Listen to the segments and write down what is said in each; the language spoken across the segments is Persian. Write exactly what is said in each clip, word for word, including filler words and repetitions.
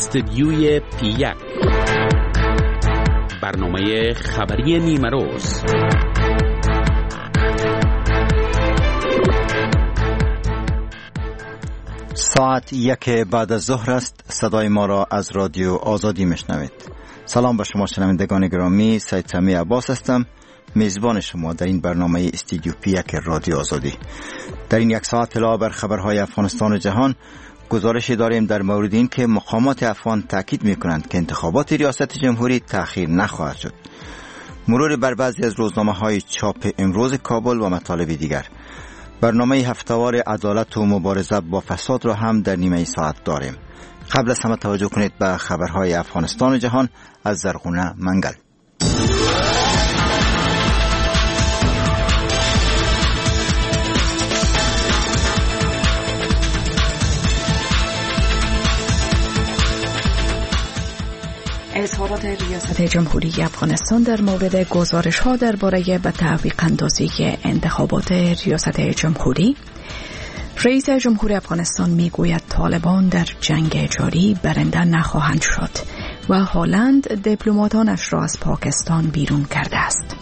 استودیوی پی یک، برنامه خبری نیمه روز. ساعت یک بعد از ظهر است. صدای ما را از رادیو آزادی میشنوید. سلام به شما شنوندگان گرامی، سید سمی عباس هستم، میزبان شما در این برنامه استودیو پی یک رادیو آزادی. در این یک ساعت علاوه بر خبرهای افغانستان و جهان، گزارشی داریم در مورد این که مقامات افغان تاکید میکنند که انتخابات ریاست جمهوری تأخیر نخواهد شد. مرور بر بعضی از روزنامه‌های چاپ امروز کابل و مطالب دیگر. برنامه هفته‌وار عدالت و مبارزه با فساد را هم در نیمه ساعت داریم. قبل از همه توجه کنید به خبرهای افغانستان و جهان از زرغونه منگل. اظهارات ریاست جمهوری افغانستان در مورد گزارش‌ها درباره به تعویق اندازی انتخابات ریاست جمهوری. رئیس جمهور افغانستان میگوید طالبان در جنگ جاری برنده نخواهند شد و هلند دیپلماتانش را از پاکستان بیرون کرده است.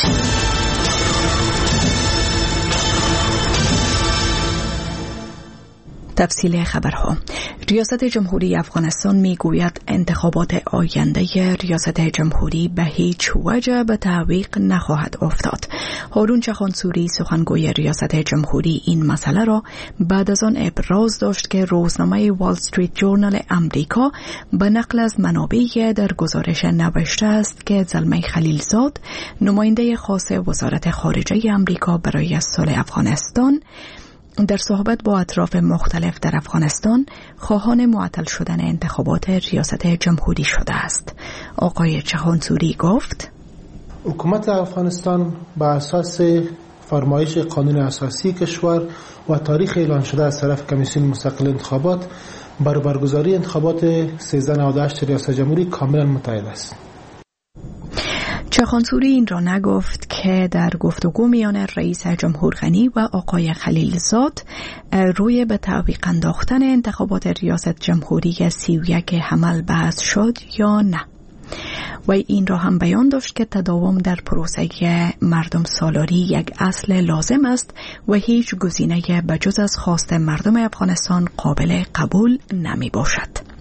تفصیل خبرها. ریاست جمهوری افغانستان میگوید انتخابات آینده ریاست جمهوری به هیچ وجه به تعویق نخواهد افتاد. هارون چخانسوری سخنگوی ریاست جمهوری این مسئله را بعد از آن ابراز داشت که روزنامه وال استریت جورنال امریکا به نقل از منابعی در گزارش نوشته است که زلمه خلیلزاد، نماینده خاص وزارت خارجه امریکا برای صلح افغانستان، در صحبت با اطراف مختلف در افغانستان خواهان معطل شدن انتخابات ریاست جمهوری شده است. آقای چخانسوری گفت: حکومت افغانستان بر اساس فرمایش قانون اساسی کشور و تاریخ اعلان شده از طرف کمیسیون مستقل انتخابات بر برگزاری انتخابات سیزده نود و هشت ریاست جمهوری کاملا متعهد است. چخانسوری این را نگفت که در گفتگو میان رئیس جمهور غنی و آقای خلیلزاد روی به تعویق انداختن انتخابات ریاست جمهوری سی و یک حمل بحث شد یا نه. و این را هم بیان داشت که تداوم در پروسه مردم سالاری یک اصل لازم است و هیچ گزینه بجز از خواست مردم افغانستان قابل قبول نمی باشد.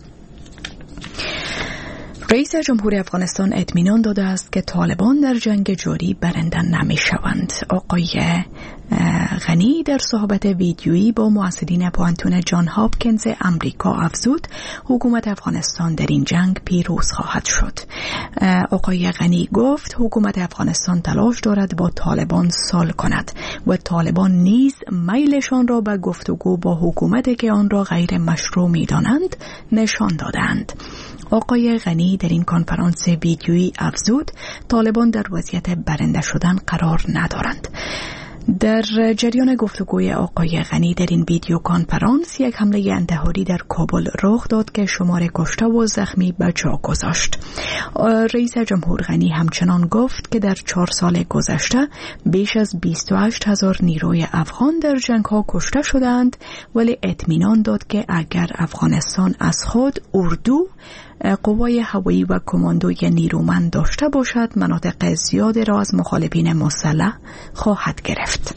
رئیس جمهور افغانستان اطمینان داده است که طالبان در جنگ جاری برنده نمی شوند. آقای غنی در صحبت ویدیویی با مسئولین پوانتون جان هاپکینز امریکا افزود حکومت افغانستان در این جنگ پیروز خواهد شد. آقای غنی گفت حکومت افغانستان تلاش دارد با طالبان صلح کند و طالبان نیز میلشان را به گفتگو با حکومتی که آن را غیر مشروع می دانند نشان دادند. آقای غنی در این کنفرانس ویدیویی افزود طالبان در وضعیت برنده شدن قرار ندارند. در جریان گفتگوی آقای غنی در این ویدیو کنفرانس یک حمله انتحاری در کابل رخ داد که شمار کشته و زخمی به جا گذاشت. رئیس جمهور غنی همچنان گفت که در چهار سال گذشته بیش از بیست و هشت هزار نیروی افغان در جنگ ها کشته شدند، ولی اطمینان داد که اگر افغانستان از خود اردو، قوای هوایی و کماندوی نیرومند داشته باشد مناطق زیادی را از مخالفین مسلح خواهد گرفت.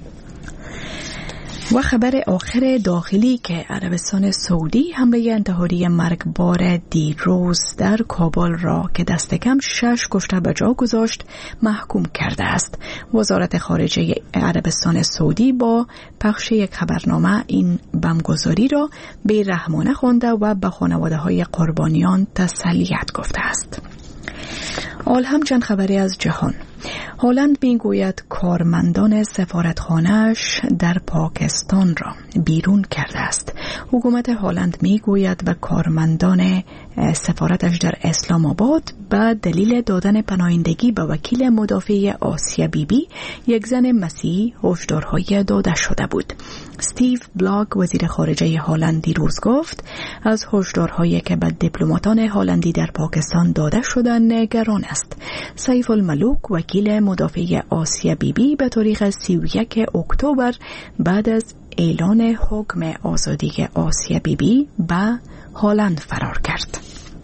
و خبر آخر داخلی که عربستان سعودی حمله انتحاری مرگبار دیروز در کابل را که دست کم شش کشته به جا گذاشت محکوم کرده است. وزارت خارجه عربستان سعودی با پخش یک خبرنامه این بمبگذاری را بی‌رحمانه خوانده و به خانواده‌های قربانیان تسلیت گفته است. حال هم چند خبری از جهان. هلند میگوید کارمندان سفارتخانه‌اش در پاکستان را بیرون کرده است. حکومت هلند میگوید به کارمندان سفارتش در اسلام آباد به دلیل دادن پناهندگی به وکیل مدافع آسیا بیبی، یک زن مسیحی، هشدارهای داده شده بود. استیو بلاک وزیر خارجه هلند دیروز گفت از هشدارهایی که به دیپلماتان هلندی در پاکستان داده شده نگران است. سیف الملوک وکیل مدافع آسیا بیبی به تاریخ سی و یک اکتبر بعد از اعلان حکم آزادی آسیا بیبی به هلند فرار کرد.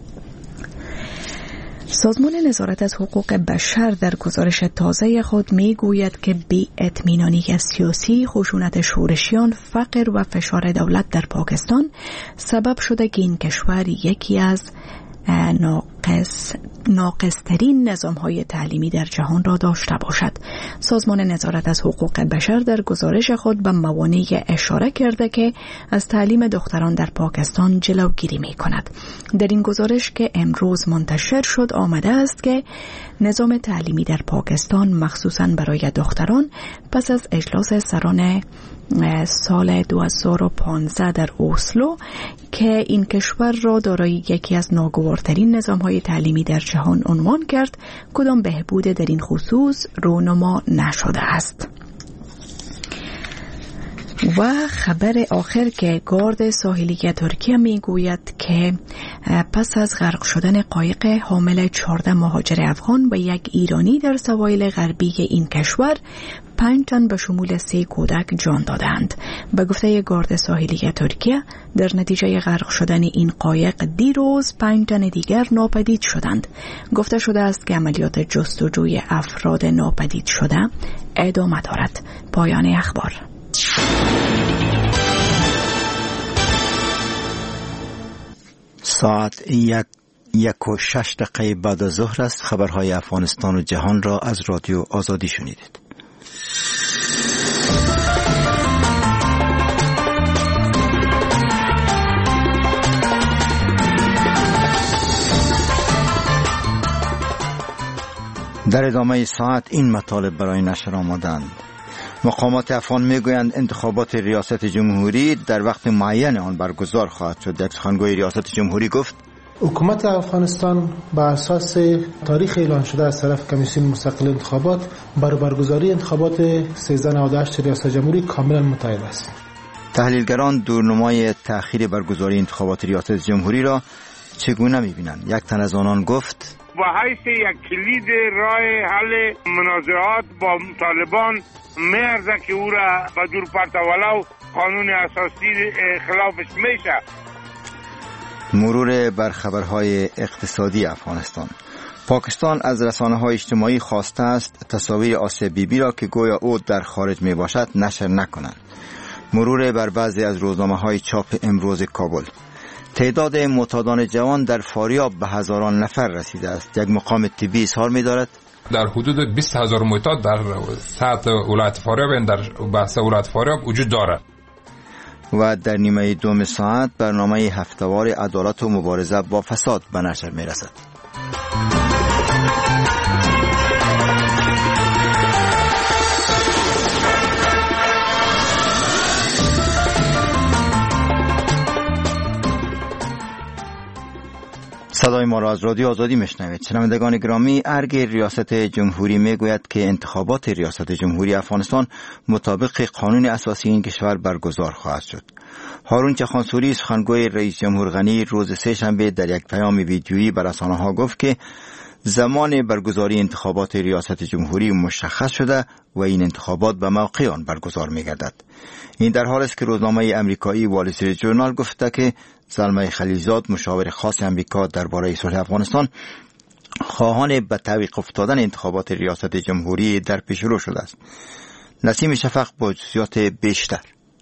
سازمان نظارت از حقوق بشر در گزارش تازه خود می گوید که بی اطمینانی سیاسی، خشونت شورشیان، فقر و فشار دولت در پاکستان سبب شده که این کشور یکی از ناقص ناقصترین نظام‌های تعلیمی در جهان را داشته باشد. سازمان نظارت از حقوق بشر در گزارش خود به موانعی اشاره کرده که از تعلیم دختران در پاکستان جلوگیری می‌کند. در این گزارش که امروز منتشر شد آمده است که نظام تعلیمی در پاکستان مخصوصاً برای دختران پس از اجلاس سران سال دو هزار و پانزده در اسلو که این کشور را دارای یکی از ناگوارترین نظام‌های تعلیمی در جهان عنوان کرد، کدام بهبود در این خصوص رونما نشده است. و خبر آخر که گارد ساحلی ترکیه می گوید که پس از غرق شدن قایق حامل چهارده مهاجر افغان و یک ایرانی در سواحل غربی این کشور، پنج تن به شمول سه کودک جان دادند. به گفته گارد ساحلی ترکیه در نتیجه غرق شدن این قایق دیروز پنج تن دیگر ناپدید شدند. گفته شده است که عملیات جستجوی افراد ناپدید شده ادامه دارد. پایان اخبار. ساعت یک یک و شش دقیقه بعد از ظهر است. خبرهای افغانستان و جهان را از رادیو آزادی شنیدید. در ادامه ساعت این مطالب برای نشر آمدند. مقامات افغان میگویند انتخابات ریاست جمهوری در وقت معین آن برگزار خواهد شد. یک سخنگوی ریاست جمهوری گفت حکومت افغانستان بر اساس تاریخ اعلان شده از طرف کمیسیون مستقل انتخابات بر برگزاری انتخابات سیزده نود و هشت ریاست جمهوری کاملا متعهد است. تحلیلگران دورنمای تأخیر برگزاری انتخابات ریاست جمهوری را چگونه می‌بینند؟ یک تن از آنان گفت با حیث یک کلید راه حل منازعات با طالبان میارزه که او را به دور پرت ولو قانون اساسی خلافش میشه. مرور بر خبرهای اقتصادی افغانستان. پاکستان از رسانه‌های اجتماعی خواسته است تصاویر آسیا بیبی را که گویا او در خارج می باشد نشر نکنند. مرور بر بعضی از روزنامه‌های چاپ امروز کابل. تعداد معتادان جوان در فاریاب به هزاران نفر رسیده است. یک مقام طبی اظهار می‌دارد در حدود بیست هزار معتاد در سطح ولایت فاریاب در بحث ولایت فاریاب وجود دارد. و در نیمه دوم ساعت برنامه هفتهوار عدالت و مبارزه با فساد به نشر می‌رسد. صدای ما را از رادیو آزادی میشنوید. شنوندگان گرامی، ارگ ریاست جمهوری میگوید که انتخابات ریاست جمهوری افغانستان مطابق قانون اساسی این کشور برگزار خواهد شد. هارون چخانسوری سخنگوی رئیس جمهور غنی روز سه شنبه در یک پیام ویدیویی به رسانه‌ها گفت که زمان برگزاری انتخابات ریاست جمهوری مشخص شده و این انتخابات به موقع آن برگزار می‌گردد. این در حالی است که روزنامه امریکایی وال استریت ژورنال گفته که زلمه خلیلزاد مشاور خاص امریکا درباره صلح افغانستان خواهان به تعویق افتادن انتخابات ریاست جمهوری در پیش رو شده است. نسیم شفق با جزئیات بیشتر.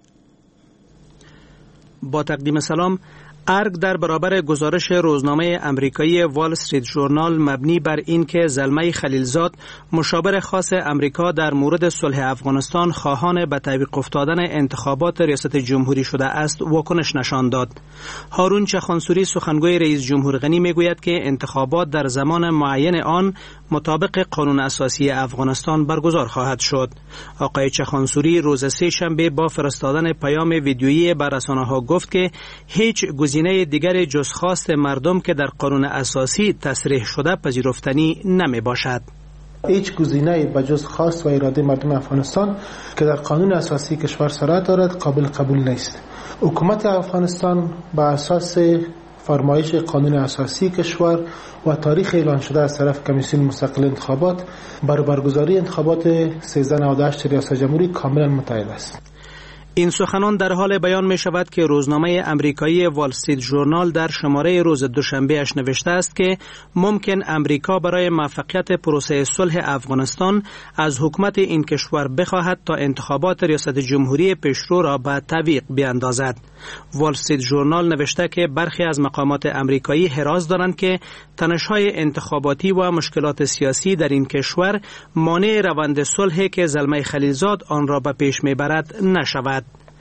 با تقدیم سلام، ارگ در برابر گزارش روزنامه امریکایی وال استریت ژورنال مبنی بر این که زلمه خلیلزاد مشاور خاص امریکا در مورد صلح افغانستان خواهان به تعویق افتادن انتخابات ریاست جمهوری شده است واکنش نشان داد. هارون چخانسوری سخنگوی رئیس جمهور غنی میگوید که انتخابات در زمان معین آن مطابق قانون اساسی افغانستان برگزار خواهد شد. آقای چخانسوری روز سه شنبه با فرستادن پیام ویدیویی بر رسانه‌ها گفت که هیچ گزینه دیگر جز خواست مردم که در قانون اساسی تصریح شده پذیرفتنی نمی باشد. هیچ گزینه‌ای به جز خواست و اراده مردم افغانستان که در قانون اساسی کشور صورت دارد قابل قبول نیست. حکومت افغانستان بر اساس فرمایش قانون اساسی کشور و تاریخ اعلان شده از طرف کمیسیون مستقل انتخابات بر برگزاری انتخابات سیزده نود و هشت ریاست جمهوری کاملا متعهد است. این سخنان در حال بیان می شود که روزنامه امریکایی وال استریت ژورنال در شماره روز دوشنبه اش نوشته است که ممکن امریکا برای موفقیت پروسه صلح افغانستان از حکومت این کشور بخواهد تا انتخابات ریاست جمهوری پیشرو را به تعویق بیاندازد. وال استریت ژورنال نوشته که برخی از مقامات امریکایی حراس دارند که تنش‌های انتخاباتی و مشکلات سیاسی در این کشور مانع روند صلحی که زلمه خلیلزاد آن را به پیش میبرد نشود.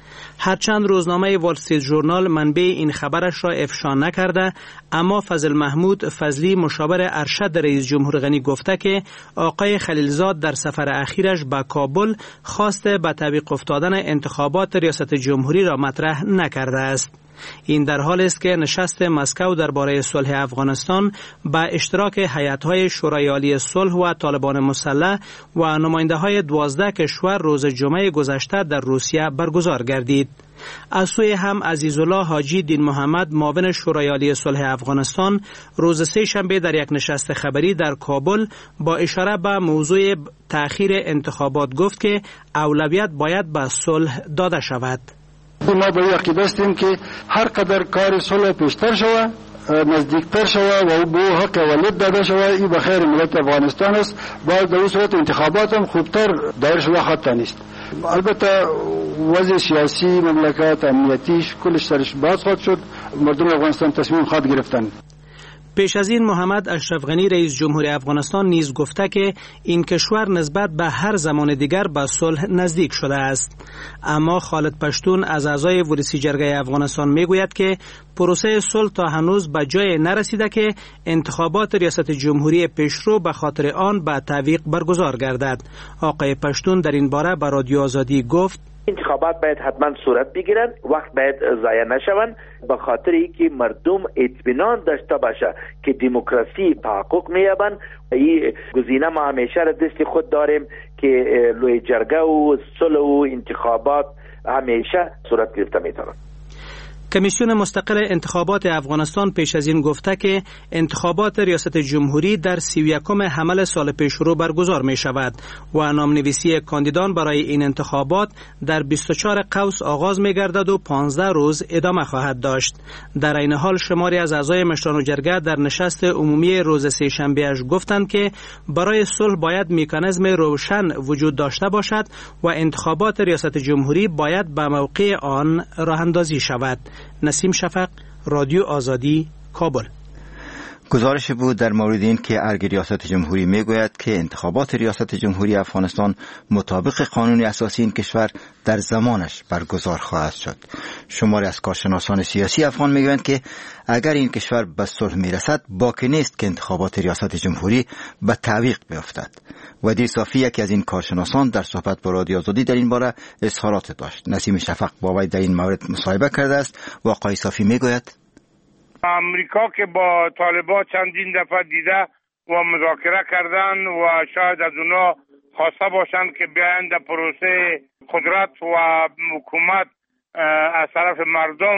هرچند روزنامه وال استریت ژورنال منبع این خبرش را افشا نکرده، اما فضل محمود فضلی مشاور ارشد رئیس جمهور غنی گفته که آقای خلیلزاد در سفر اخیرش به کابل خواسته به تعویق افتادن انتخابات ریاست جمهوری را مطرح نکرده است. این در حال است که نشست مسکو درباره صلح افغانستان با اشتراک هیئت‌های شورای عالی صلح و طالبان مسلح و نماینده‌های دوازده کشور روز جمعه گذشته در روسیه برگزار گردید. از سوی هم عزیزالله حاجی دین محمد معاون شورای عالی صلح افغانستان روز سه شنبه در یک نشست خبری در کابل با اشاره به موضوع تأخیر انتخابات گفت که اولویت باید به صلح داده شود. ما به عقیده هستیم که هر قدر کار صلح پیشتر شود، نزدیکتر شود و به حق ولید داده شود، این به خیر ملت افغانستان است. باید در این صورت انتخابات هم خوبتر دایر شده خطا نیست. البته وضع سیاسی مملکت امنیتیش کلش سرش باز خواهد شد، مردم افغانستان تصمیم خواهد گرفتن. پیش از این محمد اشرف غنی رئیس جمهور افغانستان نیز گفته که این کشور نسبت به هر زمان دیگر به صلح نزدیک شده است. اما خالد پشتون از اعضای ولسی جرگه افغانستان میگوید که پروسه صلح تا هنوز به جای نرسیده که انتخابات ریاست جمهوری پیشرو به خاطر آن به تعویق برگزار گردد. آقای پشتون در این باره به رادیو آزادی گفت: انتخابات باید حتما صورت بگیرن، وقت باید ضایع نشون، به خاطر اینکه مردم اطمینان داشته باشه که دموکراسی تحقق می‌یابد. این گزینه ما همیشه را دست خود داریم که لوی جرگه و صلح و انتخابات همیشه صورت گرفته میتونه. کمیسیون مستقل انتخابات افغانستان پیش از این گفته که انتخابات ریاست جمهوری در سی و یکم حمل سال پیش رو برگزار می شود و نامنویسی کاندیدان برای این انتخابات در بیست و چهار قوس آغاز می گردد و پانزده روز ادامه خواهد داشت. در این حال شماری از اعضای مشران و جرگه در نشست عمومی روز سه شنبه اش گفتند که برای صلح باید مکانیزم روشن وجود داشته باشد و انتخابات ریاست جمهوری باید به موقع آن راه اندازی شود. نسیم شفق، رادیو آزادی، کابل. گزارش بود در مورد این که ارگ ریاست جمهوری میگوید که انتخابات ریاست جمهوری افغانستان مطابق قانون اساسی این کشور در زمانش برگزار خواهد شد. شماری از کارشناسان سیاسی افغان میگویند که اگر این کشور به صلح میرسد باکی نیست که انتخابات ریاست جمهوری به تعویق بیفتد. ودی صافی یکی از این کارشناسان در صحبت با رادیو آزادی در این باره اظهارات داشت. نسیم شفق با وی در این مورد مصاحبه کرده است و آقای صافی میگوید: امریکا که با طالبان چندین دفعه دیده و مذاکره کردن و شاید از اونا خواسته باشند که بیاین در پروسه قدرت و حکومت از طرف مردم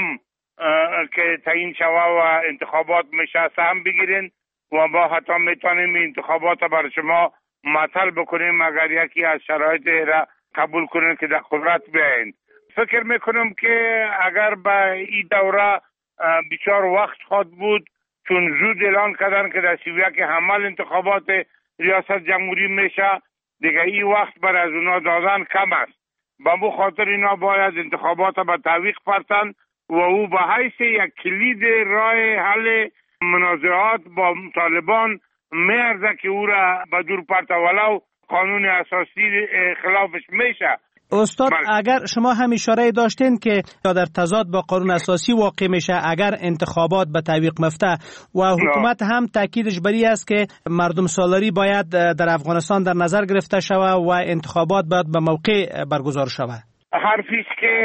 که تعیین شوه و انتخابات میشه سهم بگیرین و ما حتی میتونیم انتخابات بر شما معطل بکنیم اگر یکی از شرایط را قبول کنین که در قدرت بیاین. فکر میکنم که اگر به این دوره بیچار وقت خواهد بود، چون زود اعلان کردن که در سی و یک حمل انتخابات ریاست جمهوری میشه، دیگه این وقت بر از اونا دادن کم است. با مو خاطر اینا باید انتخابات به تعویق پرتن و او به حیث یک کلید راه حل منازعات با طالبان میارزه که او را به دور پرت ولو قانون اساسی خلافش میشه. استاد بل... اگر شما هم اشاره داشتین که در تضاد با قانون اساسی واقع میشه اگر انتخابات به تعویق مفته و حکومت نه. هم تاکیدش بر این است که مردم سالاری باید در افغانستان در نظر گرفته شود و انتخابات باید به موقع برگزار شود. حرفی است که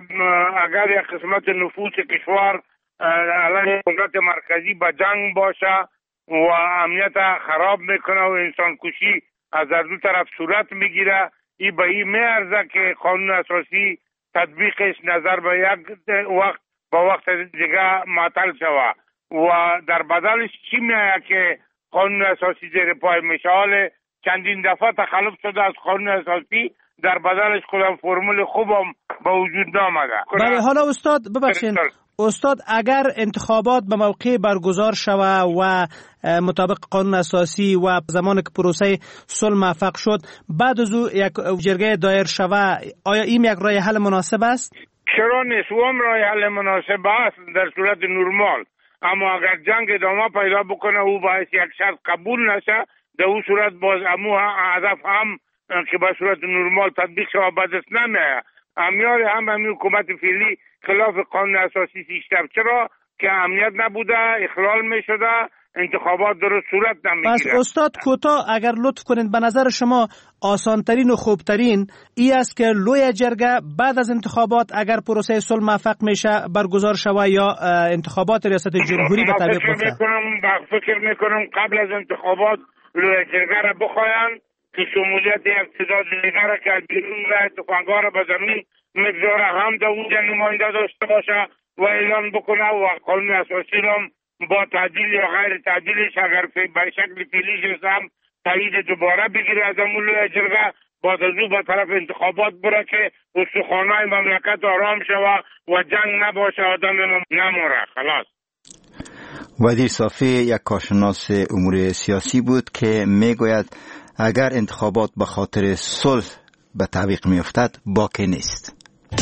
اگر یک قسمت نفوس کشور علیه قدرت مرکزی به جنگ باشه و امنیت خراب میکنه و انسان کشی از هر دو طرف صورت میگیره، ای به این میارزه که قانون اساسی تطبیقش نظر به یک وقت با وقت دیگه معطل شود و در بدلش چی میآید که قانون اساسی زیر پای میشه. حال چندین دفعه تخلف شده از قانون اساسی در بدنش کدام فرمول خوبم به وجود نامده. بله حالا استاد ببخشید استاد اگر انتخابات به موقع برگزار شوه و مطابق قانون اساسی و زمان که پروسه صلح موفق شد بعد از او یک جرگه دایر شوه، آیا این یک راه حل مناسب است؟ چرا نیست؟ وام راه حل مناسب است در صورت نرمال، اما اگر جنگ ادامه پیدا بکنه او باعث یک شرط قبول نشه، در اون صورت باز امو هدف هم که به صورت نرمال تطبیق شود به دست نمیاد. امیال هم همین حکومت فعلی خلاف قانون اساسی سیستم، چرا که امنیت نبوده، اخلال می شده، انتخابات درست صورت نمیگیره. پس استاد کوتاه اگر لطف کنید به نظر شما آسانترین و خوبترین ای است که لوی جرگه بعد از انتخابات اگر پروسه صلح موفق میشه برگزار شوه یا انتخابات ریاست جمهوری به تعویق بیفته؟ فکر میکنم قبل از انتخابات لوی جرگه را بخواین که شمولیت اقتدار دیگر را که بیرون راه تفنگ‌ها را به زمین مقدار هم در اونجا نماینده داشته باشه و اعلان بکنه و قانون اساسی را با تعدیل یا غیر تعدیلش اگر به شکل فعلیش هم تایید دوباره بگیره از امون جرگه، بعد از او به طرف انتخابات بره که استخوان‌های مملکت آرام شوه و جنگ نباشه، آدم نموره. خلاص. وزیر صافی یک کارشناس امور سیاسی بود که میگوید اگر انتخابات به خاطر صلح به تعویق میافتد باکی نیست.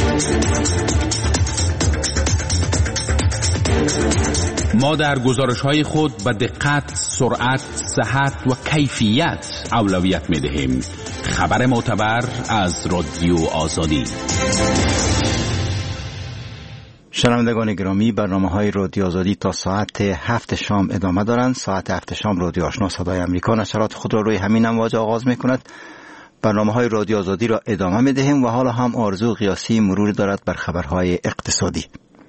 ما در گزارش‌های خود به دقت، سرعت، صحت و کیفیت اولویت می‌دهیم. خبر معتبر از رادیو آزادی. شنوندگان گرامی، برنامه‌های رادیو آزادی تا ساعت هفت شام ادامه دارند. ساعت هفت شام رادیو آشنا صدای امریکا نشرات خود را روی همین امواج آغاز می‌کند. برنامه‌های رادیو آزادی را ادامه می‌دهیم و حالا هم آرزو قیاسی مرور دارد بر خبرهای اقتصادی.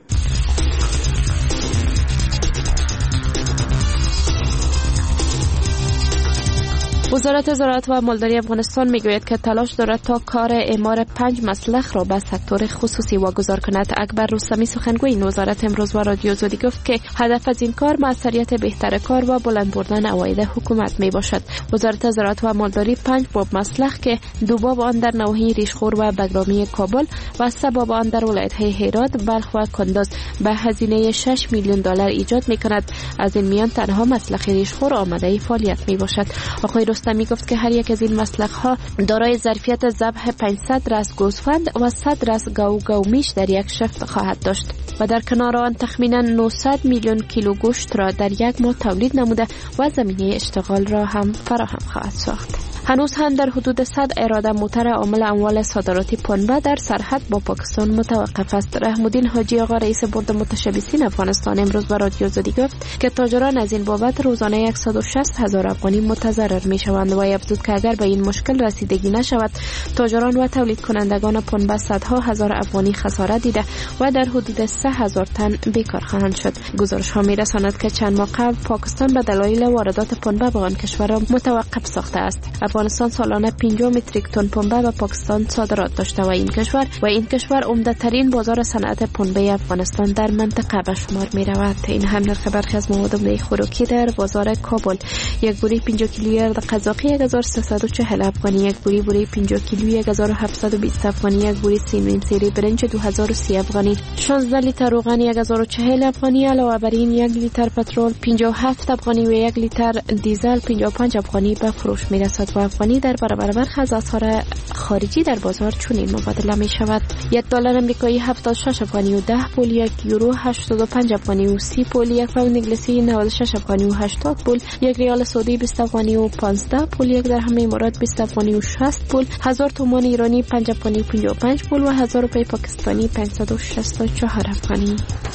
وزارت زراعت و مالداری افغانستان میگوید که تلاش دارد تا کار اعمار پنج مسلخ را به سکتور خصوصی واگذار کند. اکبر رستمی سخنگوی این وزارت امروز با رادیو آزادی گفت که هدف از این کار موثریت بهتر کار و بلند بردن عواید حکومت می باشد. وزارت زراعت و مالداری پنج باب مسلخ که دو باب آن در نواحی ریشخور و بگرامی کابل و سه باب آن در ولایت‌های هرات، بلخ و کندز به هزینه شش میلیون دلار ایجاد می کند. از این میان تنها مسلخ ریشخور آماده فعالیت می باشد. آقای رستمی گفت که هر یک از این مسلخ ها دارای ظرفیت ذبح پانصد راس گوسفند و صد راس گاو گاومیش در یک شفت خواهد داشت و در کنار آن تخمینا نهصد میلیون کیلو گوشت را در یک ماه تولید نموده و زمینه اشتغال را هم فراهم خواهد ساخت. هنوز هم در حدود صد اراده موتر عامل اموال صادراتی پنبه در سرحد با پاکستان متوقف است. رحم‌الدین حاجی آقا رئیس بورد متشبثین افغانستان امروز با رادیو آزادی گفت که تاجران از این بابت روزانه صد و شصت هزار افغانی متضرر می‌شوند و افزود که اگر به این مشکل رسیدگی نشود تاجران و تولید کنندگان پنبه صدها هزار افغانی خسارت دیده و در حدود سه هزار تن بیکار خواهند شد. گزارش ها می‌رساند که چند ماه قبل پاکستان به دلایل واردات پنبه به آن کشور متوقف ساخته است. افغانستان سالانه پنجاه متریک تن پنبه به پاکستان صادرات داشته و این کشور و این کشور عمده‌ترین بازار صنعت پنبه افغانستان در منطقه به شمار می‌رود. این هم نرخ برخی از مواد خوراکی در بازار کابل: یک بوری پنجاه کیلویی ارد قزاقی یک هزار و سیصد و چهل افغانی، یک بوری بوری پنجاه کیلویی یک هزار و هفتصد و بیست افغانی، یک بوری سیمین سری برنج دو هزار و سی افغانی، شانزده لیتر روغن یک هزار و چهل افغانی. علاوه بر این یک لیتر پترول پنجاه و هفت افغانی و یک لیتر دیزل پنجاه و پنج افغانی به فروش می‌رسد و افغانی در برابر برخی از اسعار خارجی در بازار چنین مبادله می شود: یک دلار آمریکایی هفتاد و شش افغانی و ده پول، یک یورو هشتاد و پنج افغانی و سی پول، یک پوند انگلیسی نود و شش افغانی و هشتاد پول، یک ریال سعودی بیست افغانی و پانزده پول، یک درهم امارات بیست افغانی و شصت پول، هزار تومان ایرانی پنج افغانی و پنجاه و پنج پول و هزار روپیه پاکستانی پانصد و شصت و چهار افغانی.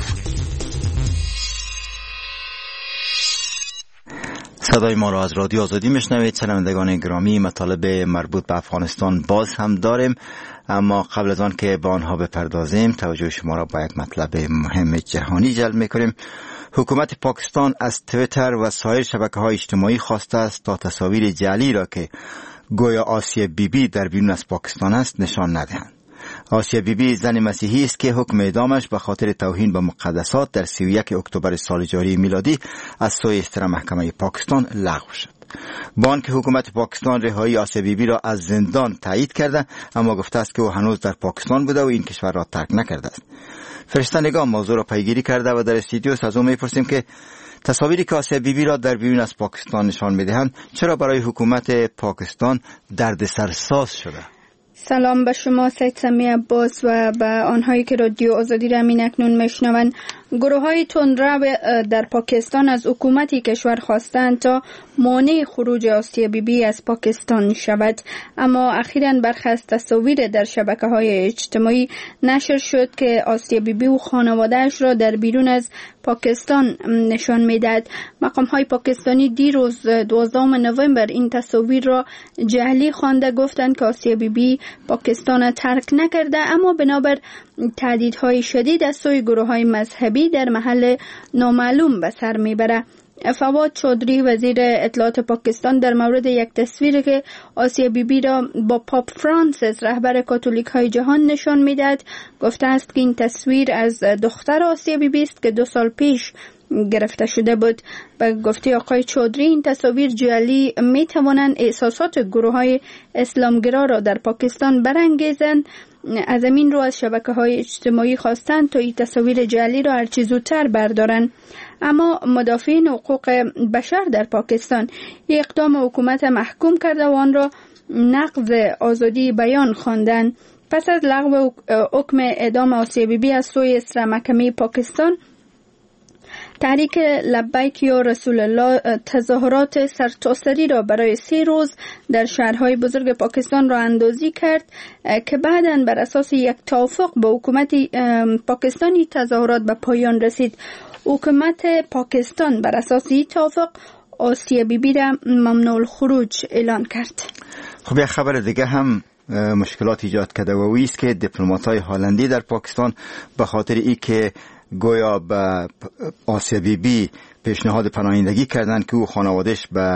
صدای ما را از رادیو آزادی میشنوید. شنوندگان گرامی، مطالب مربوط به افغانستان باز هم داریم، اما قبل از آن که به آنها بپردازیم توجه شما را با یک مطلب مهم جهانی جلب میکنیم. حکومت پاکستان از تویتر و سایر شبکه‌های اجتماعی خواسته است تا تصاویر جعلی را که گویا آسیه بی بی در بیرون از پاکستان است نشان ندهند. آسیا بیبی زن مسیحی است که حکم اعدامش به خاطر توهین به مقدسات در سی و یک اکتبر سال جاری میلادی از سوی ستره محکمه پاکستان لغو شد. بانک حکومت پاکستان رهایی آسیا بیبی را از زندان تایید کرده، اما گفته است که او هنوز در پاکستان بوده و این کشور را ترک نکرده است. فرشته نگاه موضوع را پیگیری کرده و در استودیو از او میپرسیم که تصاویری که آسیا بیبی را در بیرون از پاکستان نشان میدهند چرا برای حکومت پاکستان دردسرساز شده؟ سلام به شما سید سمی عباس و به آنهایی که رادیو آزادی را همین اکنون میشنوند. گروه های تندرو در پاکستان از حکومتی کشور خواستند تا مانع خروج آسیا بیبی از پاکستان شود، اما اخیراً برخی از تصاویر در شبکه های اجتماعی نشر شد که آسیا بیبی و خانواده‌اش را در بیرون از پاکستان نشان میدهد. مقام های پاکستانی دیروز دوازدهم نوامبر این تصاویر را جعلی خوانده گفتند که آسیا بیبی پاکستان ترک نکرده، اما بنابر تهدیدهای شدید از سوی گروه های مذهبی در محل نامعلوم به سر میبره. فواد چودری وزیر اطلاعات پاکستان در مورد یک تصویری که آسیا بیبی را با پاپ فرانسیس رهبر کاتولیک های جهان نشان میدهد گفته است که این تصویر از دختر آسیا بیبی است که دو سال پیش گرفته شده بود. به گفته آقای چودری این تصاویر جعلی می توانند احساسات گروه های اسلامگرا را در پاکستان برانگیزند. از همین رو از شبکه های اجتماعی خواستند تا این تصاویر جعلی را هرچی زودتر بردارند. اما مدافعین حقوق بشر در پاکستان یک اقدام حکومت محکوم کرده و آن را نقض آزادی بیان خواندند. پس از لغو حکم اعدام آسیا بیبی از سوی ستره محکمه پاکستان، تحریک لبیک یا رسول الله تظاهرات سرتاسری را برای سه روز در شهرهای بزرگ پاکستان را اندازی کرد که بعداً بر اساس یک توافق با حکومت پاکستانی تظاهرات به پایان رسید. حکومت پاکستان بر اساس این توافق آسیا بیبی را ممنوع الخروج اعلان کرد. خب یک خبر دیگه هم مشکلات ایجاد کرده و اویی است که دیپلمات‌های هلندی در پاکستان به خاطر ای که گویا به آسیا بیبی پیشنهاد پناهندگی کردند که او خانوادهش به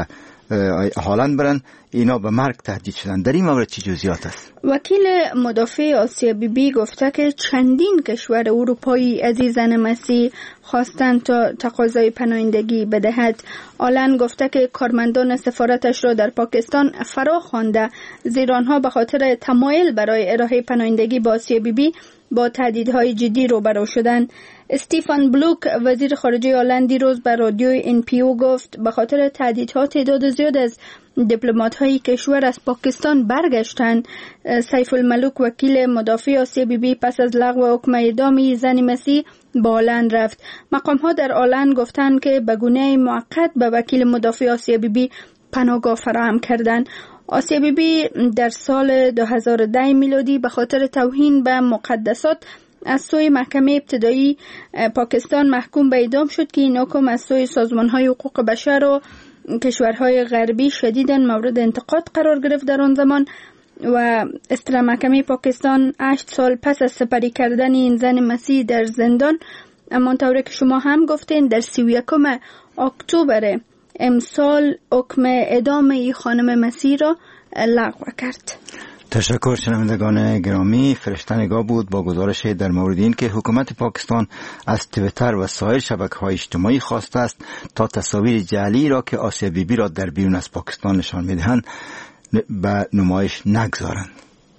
هلند برن، اینا به مرگ تهدید شدن. در این مورد چه جزئیات است؟ وکیل مدافع آسیا بیبی گفته که چندین کشور اروپایی از این زن مسیح خواستند تا تقاضای پناهندگی بدهد. آلن گفته که کارمندان سفارتش را در پاکستان فرا خوانده، زیرا آنها به خاطر تمایل برای ارائه پناهندگی با آسیا بیبی با تهدیدهای جدی روبرو شدند. استیفن بلوک وزیر خارجه هلند دیروز به رادیو ان پی او گفت به خاطر تهدیدها تعداد زیاد از دیپلمات‌های کشور از پاکستان برگشتند. سیف الملوک وکیل مدافع آسیا بیبی پس از لغو حکم اعدام زن مسیح با هلند رفت. مقام‌ها در هلند گفتند که به گونه موقت به وکیل مدافع آسیا بیبی پناهگاه فراهم کردند. آسیا بیبی در سال دو هزار و ده میلادی به خاطر توهین به مقدسات از سوی محکمه ابتدایی پاکستان محکوم به اعدام شد که این حکم از سوی سازمان‌های حقوق بشر و کشورهای غربی شدیداً مورد انتقاد قرار گرفت در آن زمان و ستره محکمه پاکستان هشت سال پس از سپری کردن این زن مسیح در زندان، اما طوری که شما هم گفتین در سی و یکم اکتبر امسال حکم اعدام این خانم مسیح را لغو کرد. تشکر شنوندگان گرامی. فرشته نگاه بود با گزارش در مورد این که حکومت پاکستان از تویتر و سایر شبکه‌های اجتماعی خواسته است تا تصاویر جعلی را که آسیا بیبی را در بیرون از پاکستان نشان می‌دهند به نمایش نگذارند.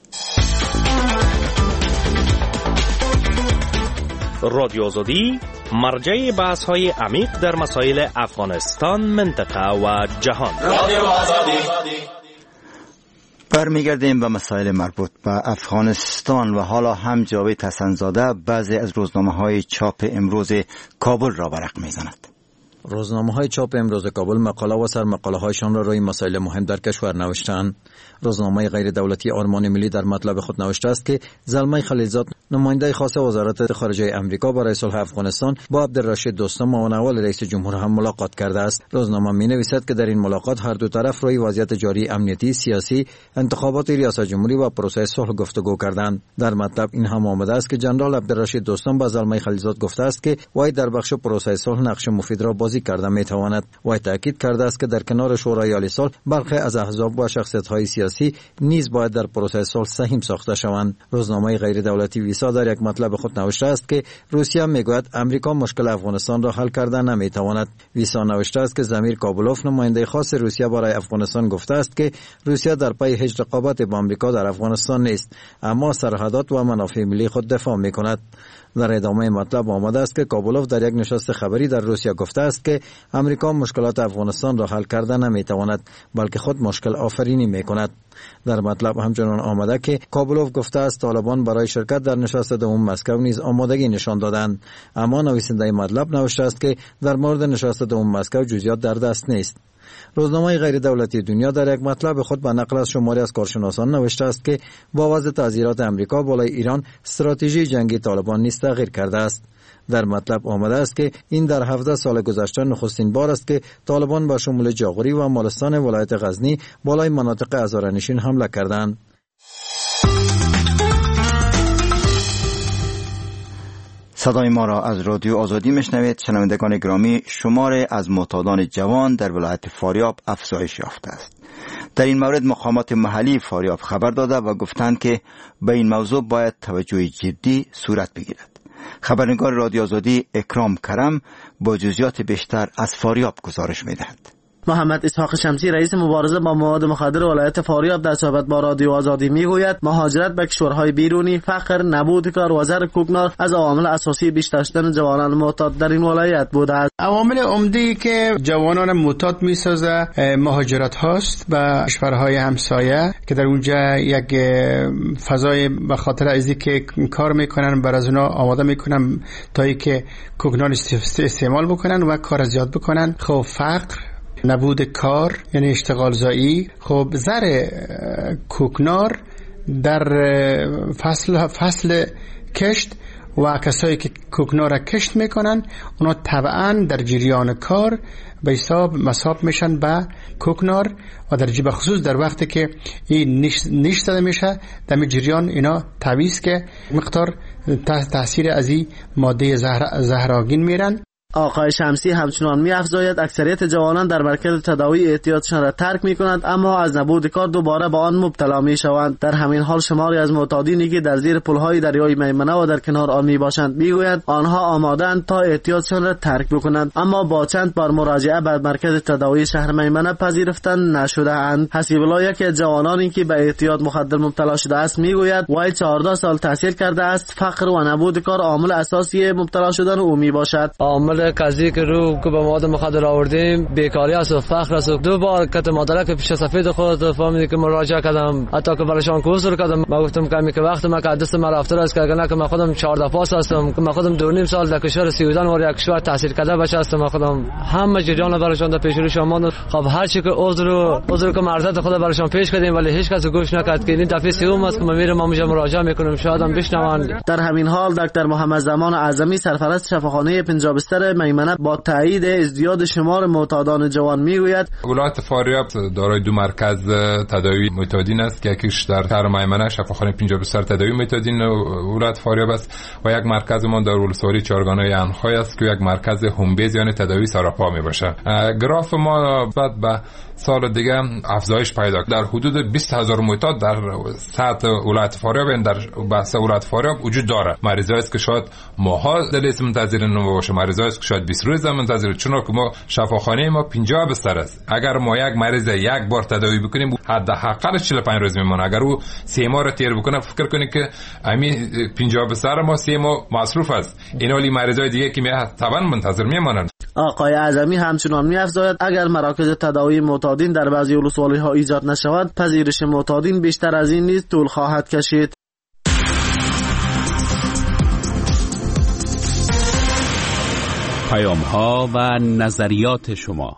رادیو آزادی مرجع بحث‌های عمیق در مسائل افغانستان، منطقه و جهان. رادیو آزادی. برمیگردیم به مسائل مربوط به افغانستان و حالا هم جاوید حسن‌زاده بعضی از روزنامه‌های چاپ امروز کابل را برق می‌زند. روزنامه‌های چاپ امروز کابل مقاله و سرمقاله‌هایشان را روی مسائل مهم در کشور نوشتند. روزنامه غیر دولتی آرمان ملی در مطلب خود نوشته است که زلمه خلیلزاد نماینده خاص وزارت خارجه آمریکا برای صلح افغانستان با عبدالرشید دوستم معاون اول رئیس جمهور هم ملاقات کرده است. روزنامه می‌نویسد که در این ملاقات هر دو طرف روی وضعیت جاری امنیتی، سیاسی، انتخابات ریاست جمهوری و پروسه صلح گفتگو کردند. در مطلب این هم آمده است که جنرال عبدالرشید دوستم با زلمه خلیلزاد گفته است که وی در بخش پروسه صلح نقش مفید را بازی بازی کرده می تواند. و تاکید کرده است که در کنار شورای عالی صلح برخی از احزاب و شخصیت‌های سیاسی نیز باید در پروسه صلح سهم ساخته شوند. روزنامه غیر دولتی ویسا در یک مطلب خود نوشته است که روسیه میگوید امریکا مشکل افغانستان را حل کرده نمی تواند. ویسا نوشته است که زمیر کابلوف نماینده خاص روسیه برای افغانستان گفته است که روسیه در پی هیچ رقابت با امریکا در افغانستان نیست، اما سرحدات و منافع ملی خود دفاع میکند. در ادامه مطلب آمده است که کابلوف در یک نشست خبری در روسیه گفته است که امریکا مشکلات افغانستان را حل کرده نمیتواند، بلکه خود مشکل آفرینی میکند. در مطلب همچنان آمده که کابلوف گفته است طالبان برای شرکت در نشست دوم مسکو نیز آمادگی نشان دادند، اما نویسنده مطلب نوشته است که در مورد نشست دوم مسکو جزئیات در دست نیست. روزنامه غیر دولتی دنیا در یک مطلب خود به نقل از شماری از کارشناسان نوشته است که با وضع تعزیرات امریکا بالای ایران استراتژی جنگی طالبان نیز تغییر کرده است. در مطلب آمده است که این در هفده سال گذشته نخستین بار است که طالبان با شمول جاغوری و مالستان ولایت غزنی بالای مناطق هزاره‌نشین حمله کردند. صدای ما را از رادیو آزادی میشنوید. شنوندگان گرامی، شمار از معتادان جوان در ولایت فاریاب افزایش یافته است. در این مورد مقامات محلی فاریاب خبر داده و گفتند که به این موضوع باید توجه جدی صورت بگیرد. خبرنگار رادیو آزادی اکرام کرم با جزئیات بیشتر از فاریاب گزارش می‌دهد. محمد اسحاق شمسی رئیس مبارزه با مواد مخدر ولایت فاریاب در صحبت با رادیو آزادی میگوید مهاجرت به کشورهای بیرونی، فقر، نبود کار و زر کوکنار از عوامل اساسی بیشتر شدن جوانان معتاد در این ولایت بوده است. عوامل عمده‌ای که جوانان معتاد میسازه مهاجرت هاست به کشورهای همسایه که در اونجا یک فضای به خاطر ازی که کار میکنن بر از اونا آماده میکنن تا اینکه کوکنار استعمال بکنن و کار زیاد بکنن. خب فقر، نبود کار یعنی اشتغال زایی، خب زر کوکنار در فصل فصل کشت و کسایی که کوکنار را کشت میکنن اونا طبعا در جریان کار به حساب مصاب میشن به کوکنار و در جیب خصوص در وقتی که این نیش, نیش داده میشه در جریان اینا تعویض که مقدار تاثیر از این ماده زهر زهرآگین میرن. آقای شمسی همچنان می‌افزاید اکثریت جوانان در مرکز تداوی احتیاطشان را ترک می‌کنند اما از نبود کار دوباره به آن مبتلا می‌شوند. در همین حال شماری از معتادینی که در زیر پل‌های دریای میمنه و در کنار آن میباشند میگویند آنها آماده‌اند تا احتیاطشان را ترک بکنند اما با چند بار مراجعه به مرکز تداوی شهر میمنه پذیرفتن نشده‌اند. حسیب الله یکی از جوانانی که به احتیاط مخدر مبتلا شده است میگوید وی چهارده سال تحصیل کرده است. فقر و نبود کار عامل اساسی مبتلا شدن او میباشد. قضیه که رو که به مواد مخدر آوردیم بیکاری است و فقر است. دو بار کت مدرک پیش سفید خود فهمیدم که مراجعه کردم، حتی که برایشان کوسر کردم. ما گفتم که که وقت ما که دست ما رفته است که نه که من خودم چهارده پاس هستم که من خودم دو نیم سال در کشور سیودان و یک کشور تحصیل کرده بچه هستم. من خودم همه جریان برایشان در پیش رو شما خب هر چی که عذر و عذر که مرزت خود برایشان پیش کردیم ولی هیچ کس گوش نکرد که این دفعه سوم است که ما میرم اونجا مراجعه میکنم شاید هم بشنوند. در همین حال دکتر محمد زمان اعظمی سرپرست شفاخانه پنجابستر میمنه با تایید ازدیاد شمار معتادان جوان میگوید ولایت فاریاب دارای دو مرکز تداوی معتادین است که یکیش در شهر میمنه شفاخانه پنجابستر تداوی معتادین ولایت فاریاب است و یک مرکز ما در ولسوالی چارگانه انخای است که یک مرکز هومبیز یعنی تداوی سراپا می باشه. گراف ما بعد به سال دیگه افزایش پیدا در حدود بیست هزار معتاد در سطح ولایت فاریاب یعنی در بحث ولایت فاریاب وجود داره. مریضایی است که شاید ماها دلیل منتظر نباشه، مریضایی است که شاید بیست روز منتظر، چون که ما شفاخانه ما پنجاه بستر است. اگر ما یک مریض یک بار تداوی بکنیم حداقل چهل و پنج روز میمونه. اگر او سه ماه تیر بکنه فکر کنید که همین پنجاه بستر ما سه ماه مصروف است. این ولی مریضای دیگه که طبعا منتظر میمونن. آقای اعظمی همچنان می‌افزاید اگر مراکز تداوی معتادین در بعضی ولسوالی‌ها ایجاد نشود پذیرش معتادین بیشتر از این نیز طول خواهد کشید. پیام‌ها و نظریات شما.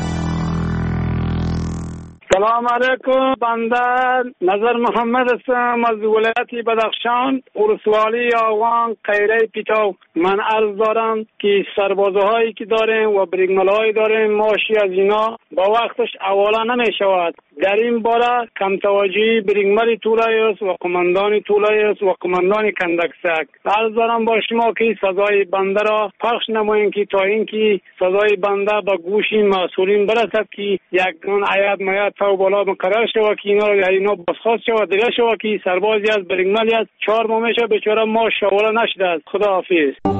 سلام علیکم. بنده نظر محمد هستم از ولایت بدخشان، ولسوالی آوان قیره پیتاو. من عرض دارم که سربازهایی که داریم و بریگملهایی داریم ماشی از اینا با وقتش حواله نمی شود. در این باره کم توجهی برینگمر تولایوس و قماندان تولایوس و قماندان کندکسک عرض دارم با شما که صدای بنده را پخش نمایید که تا اینکه صدای بنده به گوش مسئولین برسد که یک عیاد میاد تا بالا مقرر شود که اینا را اینا بازخواست شود دیگه شود که سربازی از برینگمری از چهار ماه میشه بیچاره ما شواله نشده است. خدا حافظ.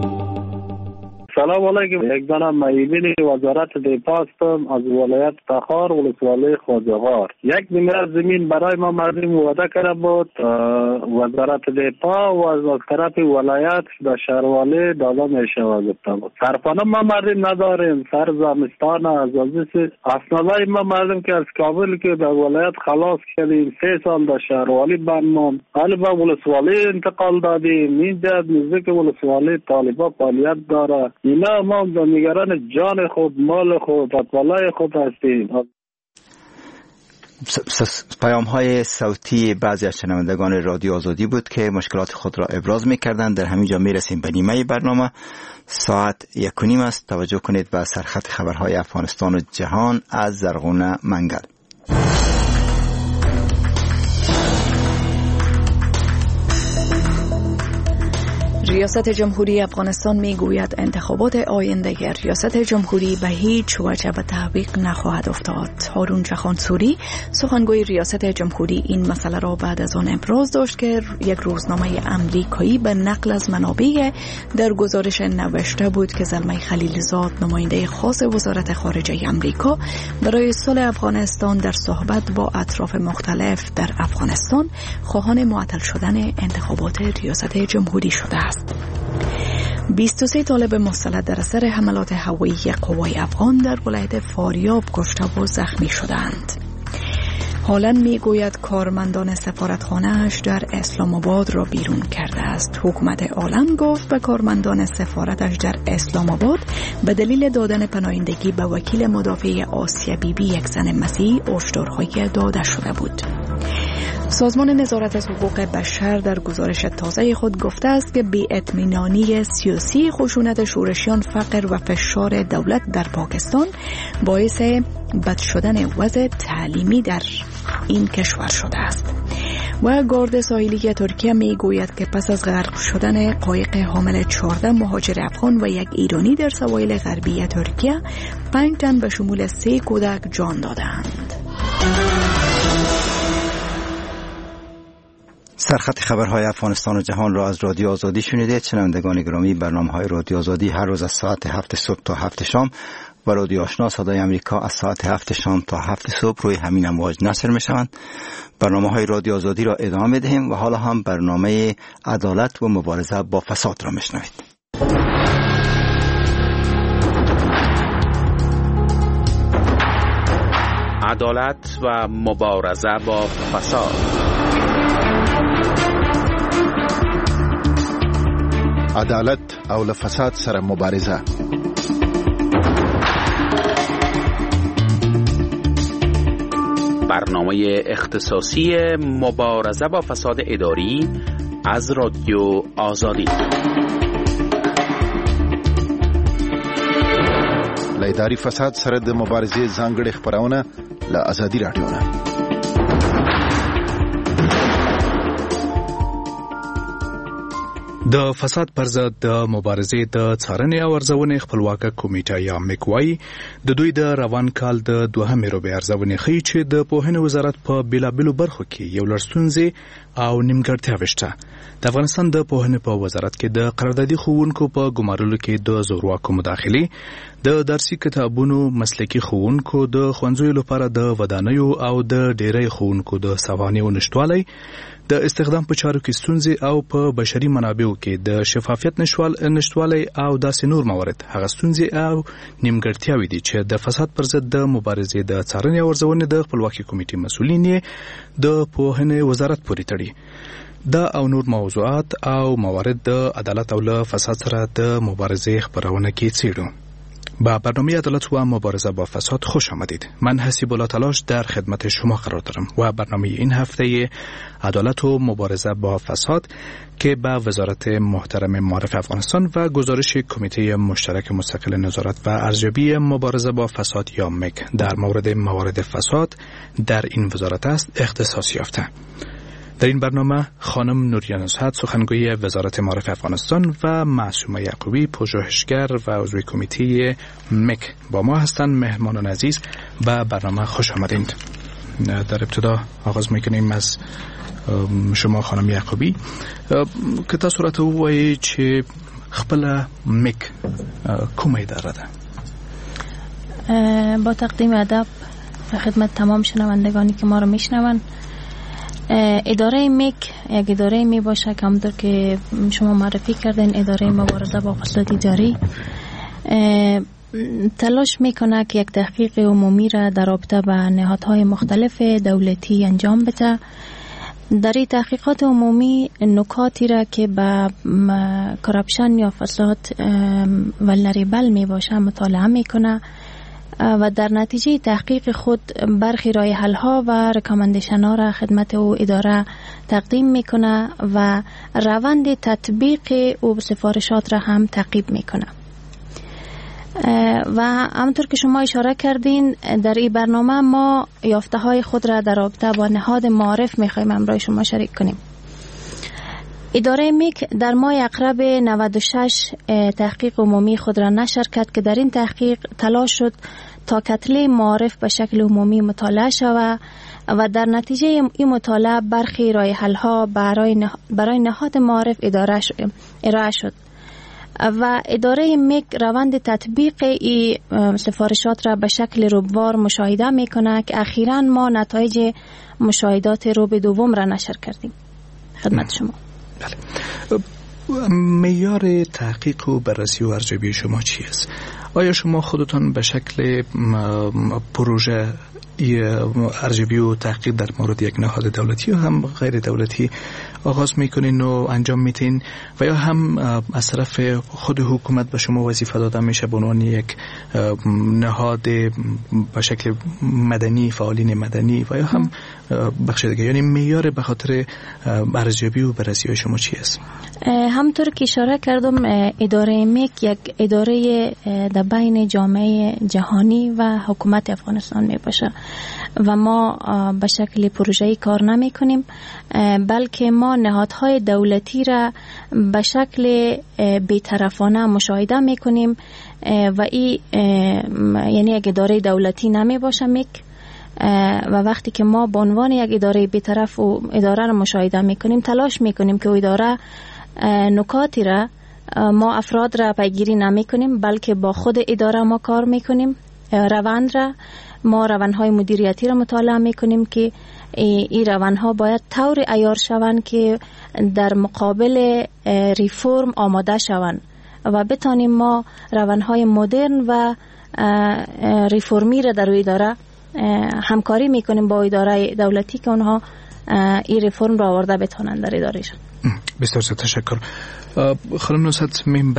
سلام علیکم. یک دانه معیبین وزارت دفاع هستم از ولایت تخار ولسوالی خواجه‌غار. یک میمره زمین برای ما مردم وعده کرده بود وزارت دفاع و از طرف ولایت به شهروالی داده میشود گفته بود. صرفانه ما مردم نداریم، سر زمستان از ازیس اسنادای ما مردم که از کابل که به ولایت خلاص کردیم سه سال در شهروالی بنمون حالی به ولسوالی انتقال دادیم. اینجا نزدیک ولسوالی طالبا فعالیت داره. اینا ما نگران جان خود مال خود اطلاع خود هستیم. پیام های صوتی بعضی از شنوندگان رادیو آزادی بود که مشکلات خود را ابراز می‌کردند. در همین جا می‌رسیم به نیمه برنامه. ساعت یک و نیم است. توجه کنید به سرخط خبرهای افغانستان و جهان از زرغونه منگل. ریاست جمهوری افغانستان میگوید انتخابات آینده ریاست جمهوری به هیچ وجه به تحقیق نخواهد افتاد. هارون جهانسوری سخنگوی ریاست جمهوری این مسئله را بعد از آن ابراز داشت که یک روزنامه امریکایی به نقل از منابع در گزارش نوشته بود که زلمه خلیلزاد نماینده خاص وزارت خارجه امریکا برای صلح افغانستان در صحبت با اطراف مختلف در افغانستان خواهان معطل شدن انتخابات ریاست جمهوری شده است. بیست و سه طالب مسلح در اثر حملات هوایی قوای افغان در ولایت فاریاب کشته و زخمی شدند. حالا میگوید کارمندان سفارتخانه‌اش در اسلام آباد را بیرون کرده است. حکومت عالم گفت به کارمندان سفارتش در اسلام آباد به دلیل دادن پناهندگی به وکیل مدافع آسیا بیبی یک زن مسیحی هشدارهای داده شده بود. سازمان نظارت از حقوق بشر در گزارش تازه خود گفته است که بی‌اطمینانی سیاسی، خشونت شورشیان، فقر و فشار دولت در پاکستان باعث بد شدن وضع تعلیمی در این کشور شده است. و گارد ساحلی ترکیه می گوید که پس از غرق شدن قایق حامل چهارده مهاجر افغان و یک ایرانی در سواحل غربی ترکیه، پنج تن به شمول سه کودک جان دادند. سرخط خبرهای افغانستان و جهان را از رادیو آزادی شنیدید. شنوندگان گرامی، برنامه‌های رادیو آزادی هر روز از ساعت هفت صبح تا هفت شام و رادیو آشنا صدای امریکا از ساعت هفت شام تا هفت صبح روی همین امواج نشر می‌شوند. برنامه‌های رادیو آزادی را ادامه می‌دهیم و حالا هم برنامه عدالت و مبارزه با فساد را می‌شنوید. عدالت و مبارزه با فساد. عدالت او له فساد سره مبارزه. برنامه اختصاصی مبارزه با فساد اداری از رادیو آزادی. له اداري فساد سره د مبارزې ځانګړې خبرونه له آزادي رادیو نه. د فساد پر ضد د مبارزې د څارنې او ارزونې خپلواکه کمیټه یا میکوای د دوی د روان کال د دوهمې روبې ارزونې ښیي چې د پوهنې وزارت په بیلابیلو برخو کې یو لړ ستونزې او نیمګړتیاوې شته. د افغانستان د پوهنې په وزارت کې د قراردادي ښوونکو په ګمارلو کې د زورواکو مداخلې، د درسي کتابونو مسلکي ښوونکو د ښوونځیو لپاره د ودانیو او د ډیری ښوونکو د سوانحو نشتوالی، د استخدام په چارو کې ستونزې او په بشري منابعو کې د شفافیت نشتوالی او داسې نور موارد هغه ستونزې او نیمګړتیاوې دي چې د فساد پر ضد د مبارزې د څارنې او ارزونې د خپلواکي کمیټې مسؤلین یې د پوهنې وزارت پورې تړي. دا او نور موضوعات او موارد د عدالت او له فساد سره د مبارزې خبرونه کې څیړو. با برنامه عدالت و مبارزه با فساد خوش آمدید. من حسیب الله تلاش در خدمت شما قرار دارم و برنامه این هفته عدالت و مبارزه با فساد که به وزارت محترم معارف افغانستان و گزارش کمیته مشترک مستقل نظارت و ارزیابی مبارزه با فساد یا مک در مورد موارد فساد در این وزارت است اختصاص یافته. در این برنامه خانم نوریه نصحت سخنگوی وزارت معارف افغانستان و معصومه یعقوبی پژوهشگر و عضو کمیته مک با ما هستند. مهمانان عزیز به برنامه خوش آمدید. در ابتدا آغاز میکنیم از شما خانم یعقوبی که تا صورت وایي چې خپل مک کومه اداره ده. با تقدیم ادب خدمت تمام شنوندگانی که ما رو میشنون، اداره مک یک اداره می باشه که همونطور که شما معرفی کردین اداره مبارزه با فساد اداری تلاش میکنه که یک تحقیق عمومی را در رابطه با نهادهای مختلف دولتی انجام بده. در این تحقیقات عمومی نکاتی را که به کراپشن یا فساد ولنریبل می باشه مطالعه میکنه و در نتیجه تحقیق خود برخی راه حل ها و ریکامندیشن ها را خدمت او اداره تقدیم میکنه و روند تطبیق او سفارشات را هم تعقیب میکنه. و همونطور که شما اشاره کردین در این برنامه ما یافته های خود را در رابطه با نهاد معارف میخوایم همراه شما شریک کنیم. اداره میک در ماه اقرب نود و شش تحقیق عمومی خود را نشر کرد که در این تحقیق تلاش شد تا کتله معارف به شکل عمومی مطالعه شود و در نتیجه این مطالعه برخی راه حل ها برای برای نهاد معارف اداره ارائه شد و اداره میک روند تطبیق این سفارشات را به شکل ربوار مشاهده میکنه که اخیراً ما نتایج مشاهدات ربع دوم را نشر کردیم خدمت شما. بله. معیار تحقیق و بررسی و ارزیابی شما چی است؟ آیا شما خودتان به شکل پروژه ارزیابی و تحقیق در مورد یک نهاد دولتی و هم غیر دولتی آغاز میکنین و انجام میتین و یا هم از طرف خود حکومت به شما وظیفه داده میشه به عنوان یک نهاد به شکل مدنی، فعالین مدنی و یا هم بخش دیگه؟ یعنی معیار به خاطر ارزیابی و بررسی شما چی است؟ همطور که اشاره کردم اداره میک یک اداره در بین جامعه جهانی و حکومت افغانستان می باشه و ما به شکل پروژه‌ای کار نمی کنیم بلکه ما نهادهای دولتی را به شکل بی‌طرفانه مشاهده می کنیم و این یعنی یک اداره دولتی نمی باشه میک و وقتی که ما به عنوان یک اداره بی‌طرف و اداره را مشاهده می کنیم تلاش می کنیم که او اداره نکاتی را ما افراد را پیگیری نمی کنیم بلکه با خود اداره ما کار می کنیم. روند را ما روندهای مدیریتی را مطالعه می کنیم که این روندها باید طور عیار شوند که در مقابل ریفورم آماده شوند و بتانیم ما روندهای مدرن و ریفورمی را در اداره همکاری می کنیم با اداره دولتی که اونها این ریفورم را آورده بتانند در ادارهشان. بسیار تشکر. خانم نصحت میم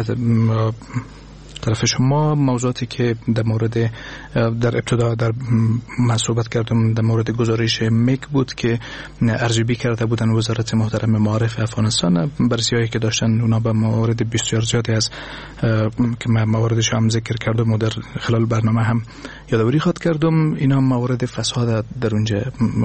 طرف شما موضوعاتی که در مورد در ابتدا در من صحبت کردم در مورد گزارش میک بود که ارزیابی کرده بودن وزارت محترم معارف افغانستان، بررسی‌هایی که داشتن اونا به موارد بسیار زیادی از که من مواردش هم ذکر کردم و در خلال برنامه هم یادآوری خواهد کردم، اینا موارد فساد در اونجا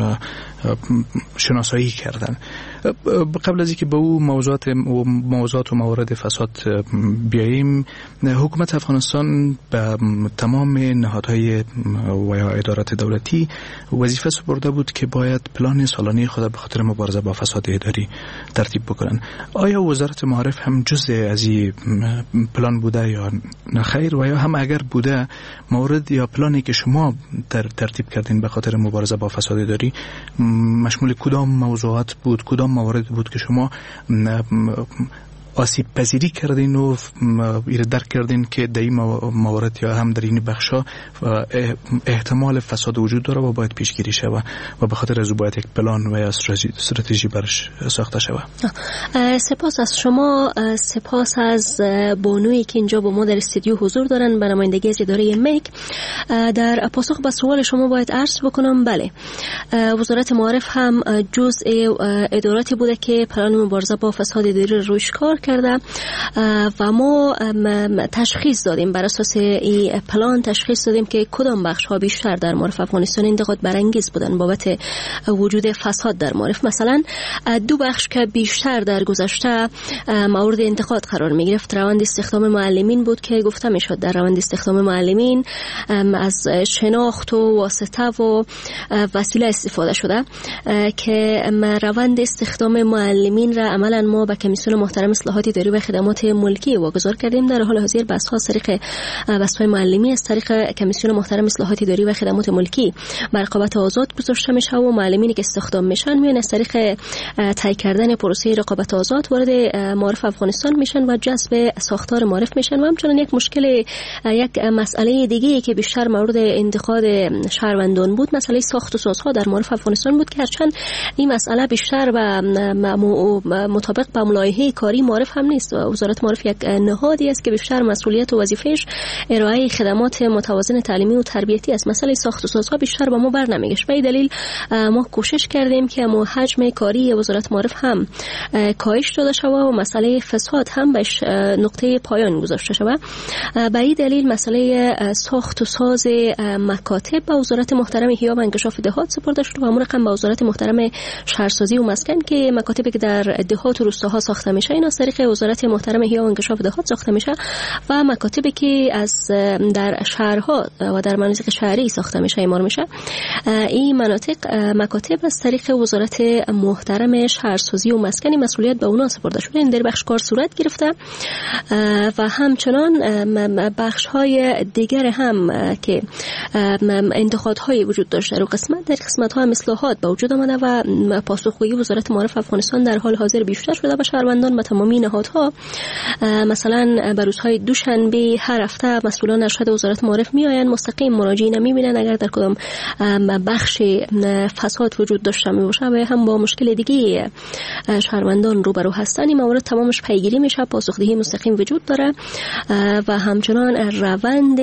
شناسایی کردن. قبل از اینکه به او موضوعات و موضوعات و موارد فساد بیاییم، حکومت افغانستان به تمام نهادهای و یا ادارات دولتی وظیفه سپرده بود که باید پلان سالانه خود به خاطر مبارزه با فساد اداری ترتیب بکنن. آیا وزارت معارف هم جزء از این پلان بوده یا نه خیر؟ و یا هم اگر بوده موارد یا پلانی که شما در ترتیب کردین به خاطر مبارزه با فساد اداری مشمول کدام موضوعات بود، کدام موارد بود که شما آسیب پذیری کردین و ایره درک کردین که در این موارد یا هم در این بخشا احتمال فساد وجود داره و باید پیشگیری شود و به خاطر از باید یک پلان و استراتژی برش ساخته شود. سپاس از شما، سپاس از بانویی که اینجا با ما در استودیو حضور دارن به نمایندگی از اداره مک. در پاسخ به سوال شما باید عرض بکنم بله، وزارت معارف هم جزء اداراتی بوده که پلان مبارزه با فساد اداری روش کار کرده و ما تشخیص دادیم، بر اساس این پلان تشخیص دادیم که کدام بخش ها بیشتر در معارف افغانستان انتقاد برانگیز بودن بابت وجود فساد در معارف. مثلا دو بخش که بیشتر در گذشته مورد انتقاد قرار می گرفت، روند استخدام معلمین بود که گفته می شد در روند استخدام معلمین از شناخت و واسطه و وسیله استفاده شده که روند استخدام معلمین را عملا ما به کمیسیون محترم اصلاحات اداری و خدمات ملکی واگذار کردیم. در حال حاضر بحث ها از طریق بحث‌های معلمی از طریق کمیسیون محترم اصلاحات اداری و خدمات ملکی بر رقابت آزاد گذاشته میشه و معلمینی که استخدام میشن میان از طریق طی کردن پروسه رقابت آزاد وارد معارف افغانستان میشن و جذب ساختار معارف میشن. و همچنین یک مشکل یک مسئله دیگه که بیشتر مورد انتقاد شهروندان بود مسئله ساخت و سازها در معارف افغانستان بود که هرچند این مسئله بیشتر و مطابق با لایحه کاری معارف هم نیست. وزارت معارف یک نهادی است که بیشتر مسئولیت و وظیفه‌اش ارائه خدمات متوازن تعلیمی و تربیتی است. مسئله ساخت و سازها بیشتر با ما بر نمیگشت. به این دلیل ما کوشش کردیم که ما حجم کاری وزارت معارف هم کاهش داده شود و مسئله فساد هم بهش نقطه پایان گذاشته شود. به این دلیل مسئله ساخت و ساز مکاتب به وزارت محترم احیا و انکشاف دهات سپرده شد و همون رقم به وزارت محترم شهرسازی و مسکن که مکاتبی که در دهات و روستاها ساخته میشه این از طریق وزارت محترم احیا و انکشاف دهات ساخته میشه و مکاتبی که از در شهرها و در مناطق شهری ساخته میشه اعمار میشه این مناطق مکاتب از طریق وزارت محترم شهرسازی و مسکن مسئولیت به اونا سپرده شده. این در بخش کار صورت گرفته و همچنان بخش های دیگر هم که انتقادهای وجود داشته رو قسمت در قسمت ها اصلاحات به وجود آمده و پاسخگویی وزارت معارف افغانستان در حال حاضر بیشتر شده و شهروندان به تمامی نهادها مثلا به روزهای دوشنبه هر هفته مسئولان ارشد وزارت معارف میآیند مستقیم مراجعین میبینن اگر در کدام بخش فساد وجود داشته می باشه و هم با مشکل دیگه شهروندان روبرو هستن این موارد تمامش پیگیری میشه، پاسخدهی مستقیم وجود داره و همچنان روند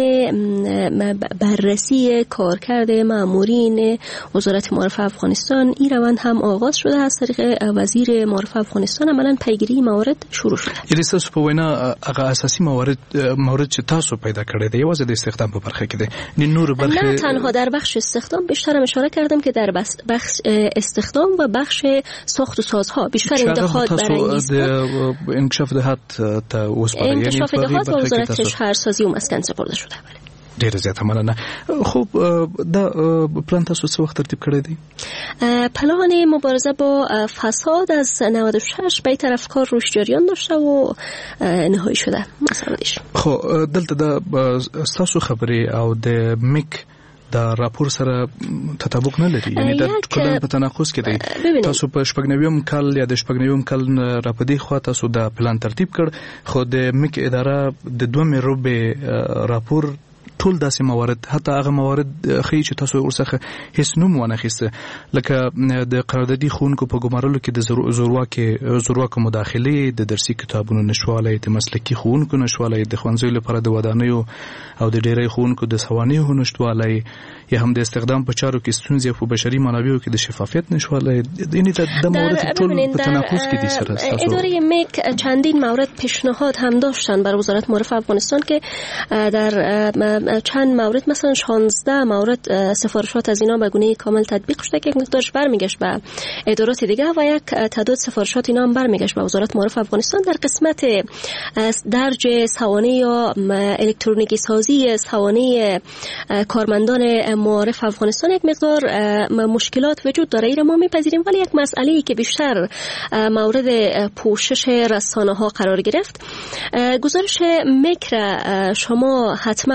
بررسی کارکرد مامورین وزارت معارف افغانستان این روند هم آغاز شده از طریق وزیر معارف افغانستان عملا پیگیری موارد شروع شده. یعنی تاسو په وینا هغه اساسي موارد موارد چې تاسو پیدا کړی دی یوازې د استخدام په برخه کې دی نه نور برخه نه تنها در بخش استخدام بیشتر اشاره کردم که در بخش استخدام و بخش ساخت و سازها بیشتر انتقاد برانگیز بود. انکشاف دهات ته وسپاره یعنی انکشاف دهات و وزارت شهرسازی و مسکن سپرده شده. ډیر زیاته مننه. خب دا پلان تاسو څه وخت ترتیب کړی دی؟ پلان مبارزه با فساد از نود و شش به طرف کار روش جریان داشته و نهایی شده مسئولش. خب دلته دا تاسو خبرې او د میک دا راپور سره تطابق نه لري یعنی دا کله په تناقض کې دی. تاسو په شپږنویم کال یا د شپږنویم کال را پدې خو تاسو دا پلان ترتیب کړ خو د میک اداره د دوه مې روبه راپور ټول داسې موارد حتی هغه موارد خې چې تاسو ورڅخه هیڅ نوم ونه خسته لکه د قراردادي خونکو په ګمارلو کې د زورواکي زورواکو مداخله د درسي کتابونو نشواله د مسلکي خونکو نشواله د خوانځي لپاره د ودانیو او د ډیری خونکو د سوانیو نشواله یا هم د استخدام په چارو کې ستونزې په بشري منابعو کې د شفافیت نشواله یعنی د موارد ټول په تناقض کې دي سره تاسو اداره میک چندین مورد پیشنهاد هم داشتن بر وزارت معارف افغانستان که در چند مورد مثلا شانزده مورد سفارشات از اینا به گونه کامل تطبیق شده که یک مقدارش برمیگشت به ادارات دیگه و یک تعداد سفارشات اینا هم برمیگشت به وزارت معارف افغانستان. در قسمت درج سوانه یا الکترونیکی سازی سوانه کارمندان معارف افغانستان یک مقدار مشکلات وجود داره. این ما میپذیریم ولی یک مسئله‌ای که بیشتر مورد پوشش رسانه ها قرار گرفت گزارش مکر شما حتما به گونه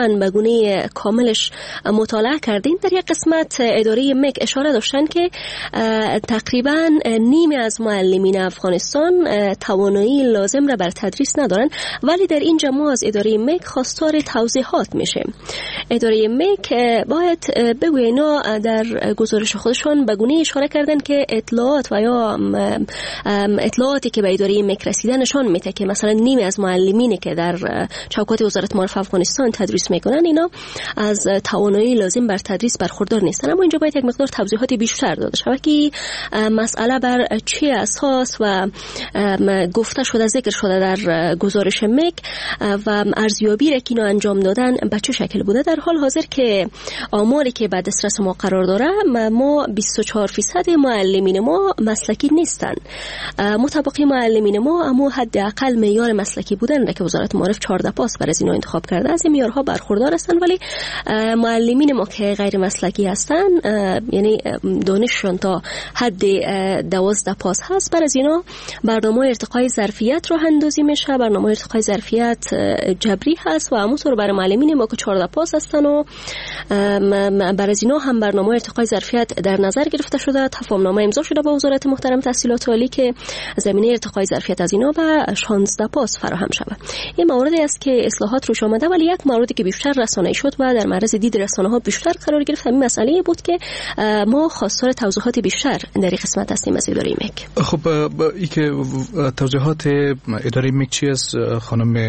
گونه کاملش مطالعه کردیم. در یک قسمت اداره مک اشاره داشتن که تقریبا نیمی از معلمین افغانستان توانایی لازم را بر تدریس ندارن، ولی در اینجا ما از اداره مک خواستار توضیحات میشه. اداره مک باید بگوی اینا در گزارش خودشون به گونه اشاره کردن که اطلاعات و یا اطلاعاتی که به اداره مک رسیدن نشان میده که مثلا نیمی از معلمینی که در چوکات وزارت معارف افغانستان تدریس میکنن اینا از توانایی لازم بر تدریس برخوردار نیستن. اما اینجا باید یک مقدار توضیحات بیشتر داده شود که مسئله بر چه اساس و گفته شده ذکر شده در گزارش مک و ارزیابی را که اینا انجام دادن به چه شکل بوده. در حال حاضر که آماری که بعد دسترس ما قرار داره، ما بیست و چهار درصد معلمین ما مسلکی نیستن. مطابق معلمین ما اما حداقل معیار مسلکی بودن را که وزارت معارف چهارده پاس برای اینا انتخاب کرده از این معیارها برخوردار هستن، ولی معلمین ما که غیر مسلکی هستن یعنی دانششون تا حد دوازده پاس هست، برای اینا برنامه ارتقای ظرفیت راه اندازی میشه. برنامه ارتقای ظرفیت جبری هست و همونطور برای معلمین ما که چهارده پاس هستن و برای اینا هم برنامه ارتقای ظرفیت در نظر گرفته شده. تفاهمنامه امضا شده با وزارت محترم تحصیلات عالی که زمینه ارتقای ظرفیت از اینا به شانزده پاس فراهم شود. این موردی است که اصلاحات روش آمده، ولی یک موردی که بیشتر رسانه‌ای شد و در معرض دید رسانه‌ها بیشتر قرار گرفت همین مسئله بود که ما خواستار توضیحات بیشتر در این قسمت هستیم از اداره مک. خب این که توضیحات اداره مک چی است خانم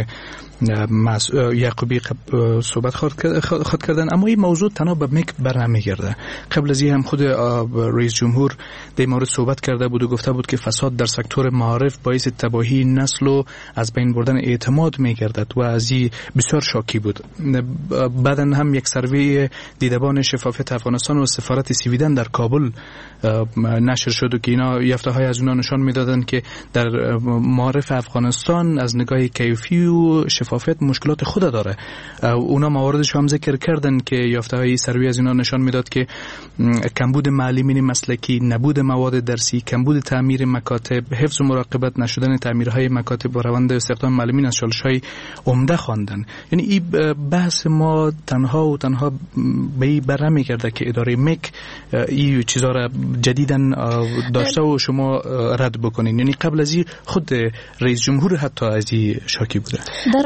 یعقوبی صحبت خود کردن، اما این موضوع تنها به مک بر نمیگرده. قبل از این هم خود رئیس جمهور در مورد صحبت کرده بود و گفته بود که فساد در سکتور معارف باعث تباهی نسل و از بین بردن اعتماد میگردد و از این بسیار شاکی بود. بعدا هم یک سروی دیدبان شفافیت افغانستان و سفارت سویدن در کابل نشر شد و که اینا یافته های از اونا نشان میدادن که در معارف افغانستان از نگاه کیفی و شفافیت مشکلات خود داره. اونا مواردش هم ذکر کردن که یافته های سروی از اینا نشان میداد که کمبود معلمین مسلکی، نبود مواد درسی، کمبود تعمیر مکاتب، حفظ و مراقبت نشدن تعمیرهای مکاتب و روند استخدام معلمین از چالش‌های عمده خواندن. یعنی این بحث ما تنها و تنها به این بر نمیگرده که اداره مک این چیزا را جدیدن داشته و شما رد بکنین. یعنی قبل از این خود رئیس جمهور حتی از این شاکی بوده.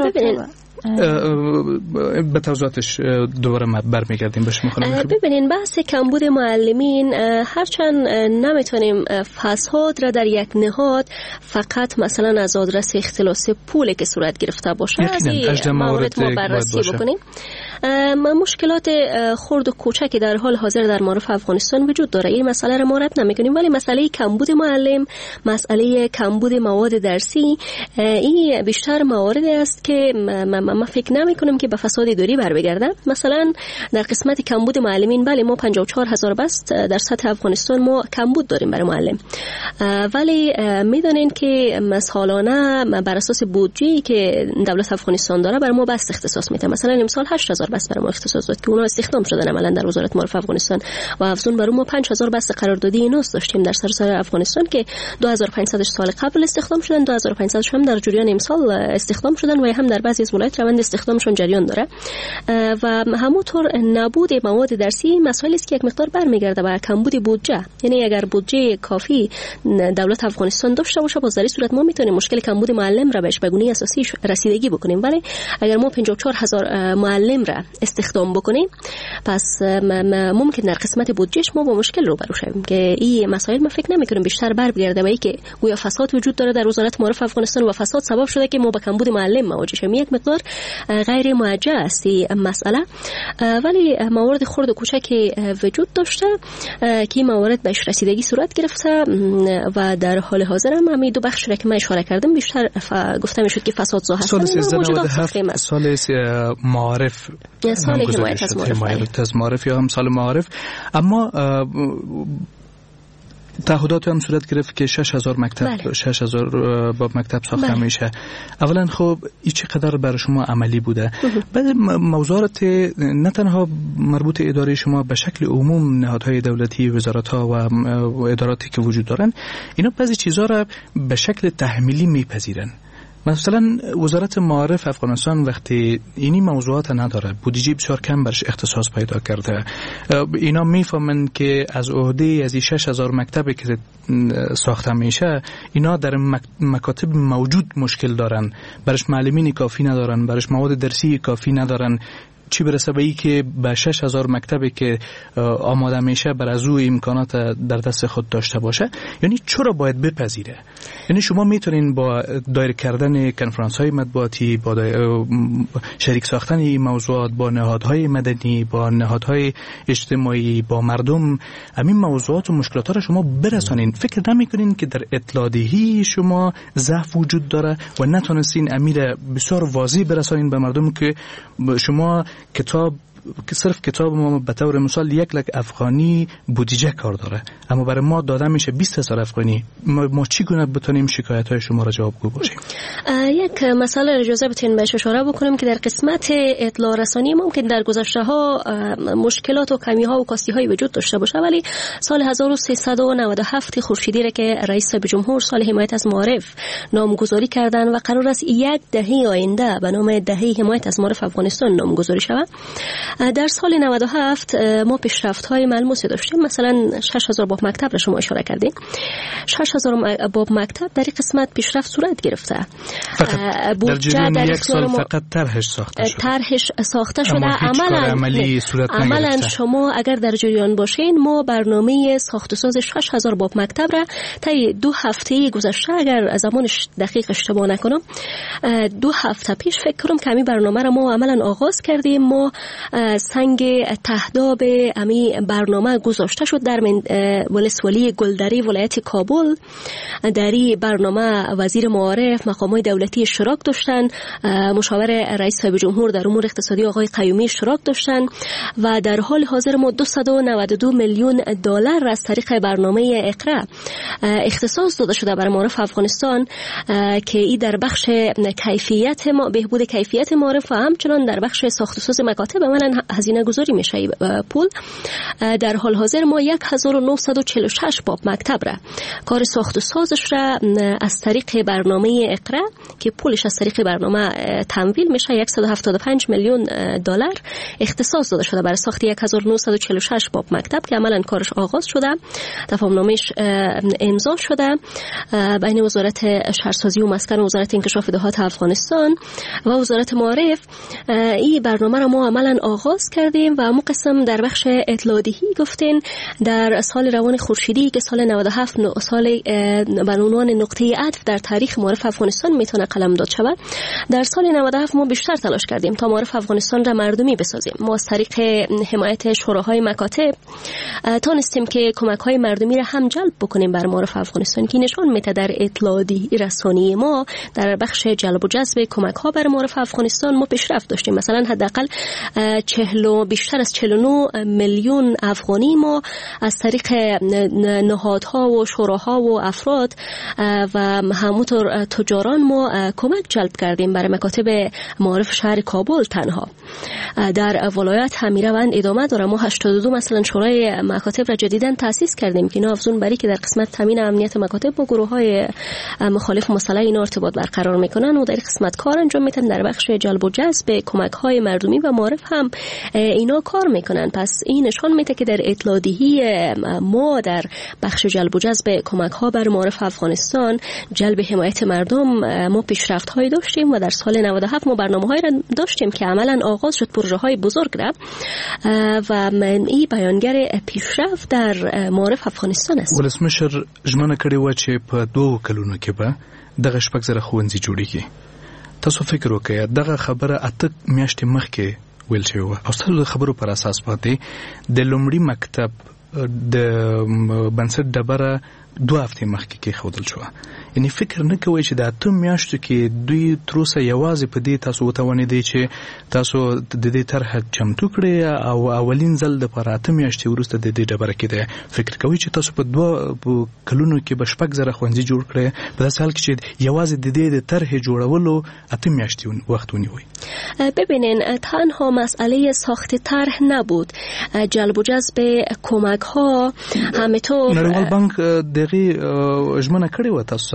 به توضیحاتش دوباره برمیگردیم به شما خانم. ببینین بحث کمبود معلمین، هرچند نمیتونیم فساد را در یک نهاد فقط مثلا از آدرس اختلاس پول که صورت گرفته باشه از این موارد ما بررسی بکنیم. مشکلات خرد و کوچکی در حال حاضر در معارف افغانستان وجود داره، این مسئله را ما رد نمی‌کنیم، ولی مسئله کمبود معلم، مسئله کمبود مواد درسی، این بیشتر مواردی است که من فکر نمی‌کنم که به فساد اداری بر بگرده. مثلا در قسمت کمبود معلمین، بله ما پنجاه و چهار هزار بست در سطح افغانستان ما کمبود داریم برای معلم، ولی میدونین که سالانه بر اساس بودجه‌ای که دولت افغانستان داره برای ما بست اختصاص میده. مثلا امسال هشت هزار بست برای ما اختصاص داد که اونا استخدام شدن عملا در وزارت معارف افغانستان و افزون برای ما پنج هزار بست قراردادی اینوس داشتیم در سراسر افغانستان که دو هزار و پانصد سال قبل استخدام شدن، دو هزار و پانصد هم در جریان امسال استخدام شدن و هم در بعضی از ولایت روند استخدامشون جریان داره. و همونطور نبود مواد درسی مسائلی است که یک مقدار برمیگرده به کمبود بودجه. یعنی اگر بودجه کافی دولت افغانستان داشته باشه باز در این صورت ما میتونیم مشکل کمبود معلم را بهش به گونه اساسی رسیدگی بکنیم، ولی اگر ما پنجاه و چهار هزار معلم را استخدام بکنیم پس ممکن در قسمت بودجهش ما با مشکل روبرو شویم که این مسائل ما فکر نمی‌کنیم بیشتر برمیگرده به اینکه گویا فساد وجود داره در وزارت معارف افغانستان و فساد سبب شده که ما با کمبود معلم مواجه شیم. یک مقدار غیر موجه است این مسئله، ولی موارد خرد و کوچکی وجود داشته که این موارد بهش رسیدگی صورت گرفته و در حال حاضر هم همین دو بخش را که من اشاره کردم بیشتر گفته میشد که فساد زا هستن. سال معارف سال حمایت از معارف حمایت از معارف یا هم سال معارف، اما تعهدات هم صورت گرفت که شش هزار مکتب بله. شش هزار باب مکتب ساخته بله. میشه. اولا خب این چقدر برای شما عملی بوده؟ بعد موضوعات نه تنها مربوط اداره شما به شکل عموم نهادهای دولتی، وزارت‌ها و اداراتی که وجود دارن، اینا بعضی چیزا را به شکل تحمیلی میپذیرن. مثلا وزارت معارف افغانستان وقتی اینی موضوعات نداره، بودجه بسیار کم برش اختصاص پیدا کرده. اینا میفهمن که از عهده از شش هزار مکتبی که ساخته میشه اینا در مکاتب موجود مشکل دارن، برش معلمین کافی ندارن، برش مواد درسی کافی ندارن، چی برسه به ای که به شش هزار مکتبی که آماده میشه بر از او امکانات در دست خود داشته باشه. یعنی چرا باید بپذیره؟ یعنی شما میتونین با دایر کردن کنفرانس های مطبوعاتی، با شریک ساختن این موضوعات با نهادهای مدنی، با نهادهای اجتماعی، با مردم، همین موضوعات و مشکلات را شما برسانین. فکر نمیکنین که در اطلاع دهی شما ضعف وجود داره و نتونستین امیر بسیار واضح برسانین به مردم که شما کتاب که صرف کتاب ما به طور مثال یک لک افغانی بودجه کار داره، اما برای ما داده میشه بیست هزار افغانی. ما, ما چی گونه بتونیم شکایت های شما را جوابگو باشیم؟ یک مسئله اجازه بتین بهش اشاره بکنم که در قسمت اطلاع رسانی ممکن در گذشته ها مشکلات و کمی ها و کاستی های وجود داشته باشه، ولی سال هزار و سیصد و نود و هفت خورشیدی را که رئیس جمهور سال حمایت از معارف نامگذاری کردن و قرار است یک دهه آینده به نام دهه حمایت از معارف افغانستان نامگذاری شود، در سال نود و هفت ما پیشرفت‌های ملموسی داشتیم. مثلا شش هزار باب مکتب را شما اشاره کردید. شش هزار باب مکتب در این قسمت پیشرفت صورت گرفته. در جریان یک سال فقط طرحش ساخته شده. طرحش ساخته شده. عملاً عملاً شما اگر در جریان باشین ما برنامه ساخت و ساز شش هزار باب مکتب را طی دو هفته گذشته، اگر از زمانش دقیق اشتباه نکنم، دو هفته پیش فکر کنم که همین برنامه را ما عملاً آغاز کردیم. ما سنگ تهداب امی برنامه گذاشته شد در ولسوالی گلدری ولایت کابل. در این برنامه وزیر معارف، مقامات دولتی اشتراک داشتن، مشاور رئیس صاحب جمهور در امور اقتصادی آقای قیومی اشتراک داشتن و در حال حاضر ما دویست و نود و دو میلیون دلار از طریق برنامه اقرا اختصاص داده شده برای معارف افغانستان که این در بخش کیفیت ما بهبود کیفیت معارف و همچنان در بخش ساخت و ساز مکاتب عملاً هزینه گذاری میشه پول. در حال حاضر ما هزار و نهصد و چهل و شش باب مکتب را کار ساخت و سازش را از طریق برنامه اقرا که پولش از طریق برنامه تمویل میشه صد و هفتاد و پنج میلیون دلار اختصاص داده شده برای ساخت هزار و نهصد و چهل و شش باب مکتب که عملاً کارش آغاز شده، تفاهمنامه‌اش امضا شده بین وزارت شهرسازی و مسکن و وزارت انکشاف دهات افغانستان و وزارت معارف. این برنامه را ما عملاً آغاز کردیم و مو قسم در بخش اطلاع دهی گفتین در سال روان خورشیدی که سال نود و هفت سال به عنوان نقطه عطف در تاریخ معارف افغانستان میتونه قلمداد شود. در سال نود و هفت ما بیشتر تلاش کردیم تا معارف افغانستان را مردمی بسازیم. ما از طریق حمایت شوراهای مکاتب تونستیم که کمک‌های مردمی را هم جلب بکنیم بر معارف افغانستان که نشان میده در اطلاع دهی رسانی ما در بخش جلب و جذب کمک‌ها بر معارف افغانستان ما پیشرفت داشتیم. مثلا حداقل چهل بیشتر از چهل و نه میلیون افغانی ما از طریق نهادها و شوراها و افراد و همونطور تجاران ما کمک جلب کردیم برای مکاتب معارف شهر کابل. تنها در ولایت همیروند ادامه داره. ما هشتاد و دو مثلا شورای مکاتب را جدیداً تأسیس کردیم که اینا افزون بری که در قسمت تامین امنیت مکاتب با گروه‌های مخالف مسئله اینا ارتباط برقرار میکنن و در قسمت کار انجام میدن. در بخش جلب و جذب کمک‌های مردمی و معارف هم اینا کار میکنن. پس این نشان میده که در اطلاع دهی ما در بخش جلب و جذب کمک ها بر معارف افغانستان، جلب حمایت مردم، ما پیشرفت هایی داشتیم و در سال نود و هفت ما برنامه هایی را داشتیم که عملا آغاز شد پروژه های بزرگ را و این بیانگر پیشرفت در معارف افغانستان است. ولسمشر ژمنه کړې و چې په دوه کلونو کې به دغه شپږ زره ښوونځي جوړیږي. تاسو فکر وکړئ دغه خبره اته میاشتې مخکې ویل شوی و او ستاسو خبرو پر اساس باندې د لومړي مکتب د بنسټ ډبره دوه هفتې مخکې کېښودل شوه. یعنی فکر نه کوئ چې د اته میاشتو کې دوی تر اوسه یوازې په دې تاسو وتوانېدئ چې تاسو د دې طرحه چمتو کړئ او اولین ځل دپاره اته میاشتې وروسته د دې ډبره کېدی. فکر کوئ چې تاسو په دوه کلونو کې به شپږ زره ښوونځي جوړ کړئ په داسې حال کې چې یوازې د دې د طرحې جوړولو اته میاشتې وخت ونیوئ؟ ببینین تنها مسئله ساخت طرح نبود، جلب و جذب کمک ها همینطور نړیوال بانک دغه ژمنه کړې و تاسو سره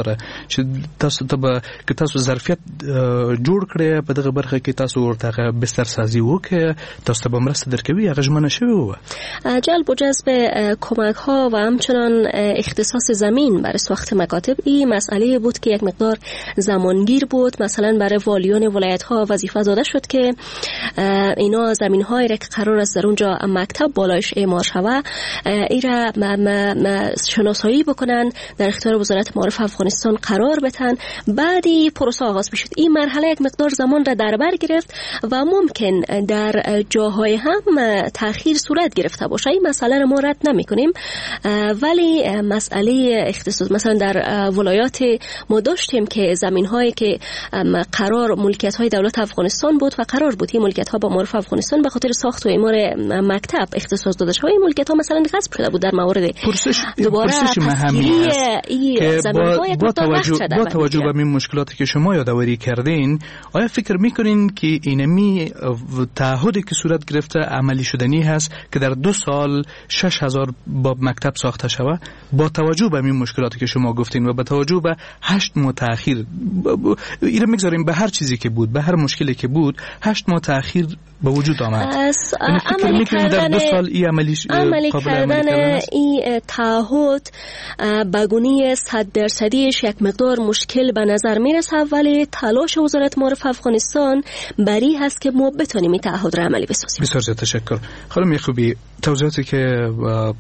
لپاره چې تاسو ته که تاسو ظرفیت جوړ کړئ په دغه برخه کې تاسو ورته بستر سازی وکړئ تاسو ته به مرسته درکوي هغه ژمنه شوی و جلب و جذب کمک ها و همچنان اختصاص زمین برای ساخت مکاتب این مسئله بود که یک مقدار زمانگیر بود. مثلا برای والیان ولایت ها وظیفه داده شد که اینا زمین هایی را که قرار است در اونجا مکتب بالایش اعمار شود ای را شناسایی بکنن در اختیار وزارت معارف افغانستان قرار بتن. بعدی پروسه آغاز بشد. این مرحله یک مقدار زمان را در بر گرفت و ممکن در جاهای هم تأخیر صورت گرفته باشه. این مسئله را ما رد نمی کنیم ولی مسئله اختصاص مثلا در ولایات ما داشتیم که زمین هایی که قرار ملکیت های دولت افغانستان بود و قرار بود این ملکیت ها با معارف افغانستان به خاطر ساخت و اعمار مکتب اختصاص داده شده. این ملکیت ها مثلا غصب شده بود در مورد دوباره پسگیری این زمین های با توجه با توجه به این مشکلاتی که شما یادآوری کردین آیا فکر میکنین که اینمی تعهدی که صورت گرفته عملی شدنی هست که در دو سال شش هزار باب مکتب ساخته شود با توجه به این مشکلاتی که شما گفتین و با توجه به هشت ماه تأخیر اینا میگذاریم به هر چیزی که بود به هر مشکلی که بود هشت ماه تأخیر به وجود آمد. عملی کردن دو سال ای عملی عملی کردن این تعهد بگونی صد درصدیش یک مقدار مشکل به نظر میرسه ولی تلاش وزارت معارف افغانستان بری هست که ما بتونیم این تعهد را عملی بسازیم. بسیار زیاد تشکر. خانم یعقوبی توضیحاتی که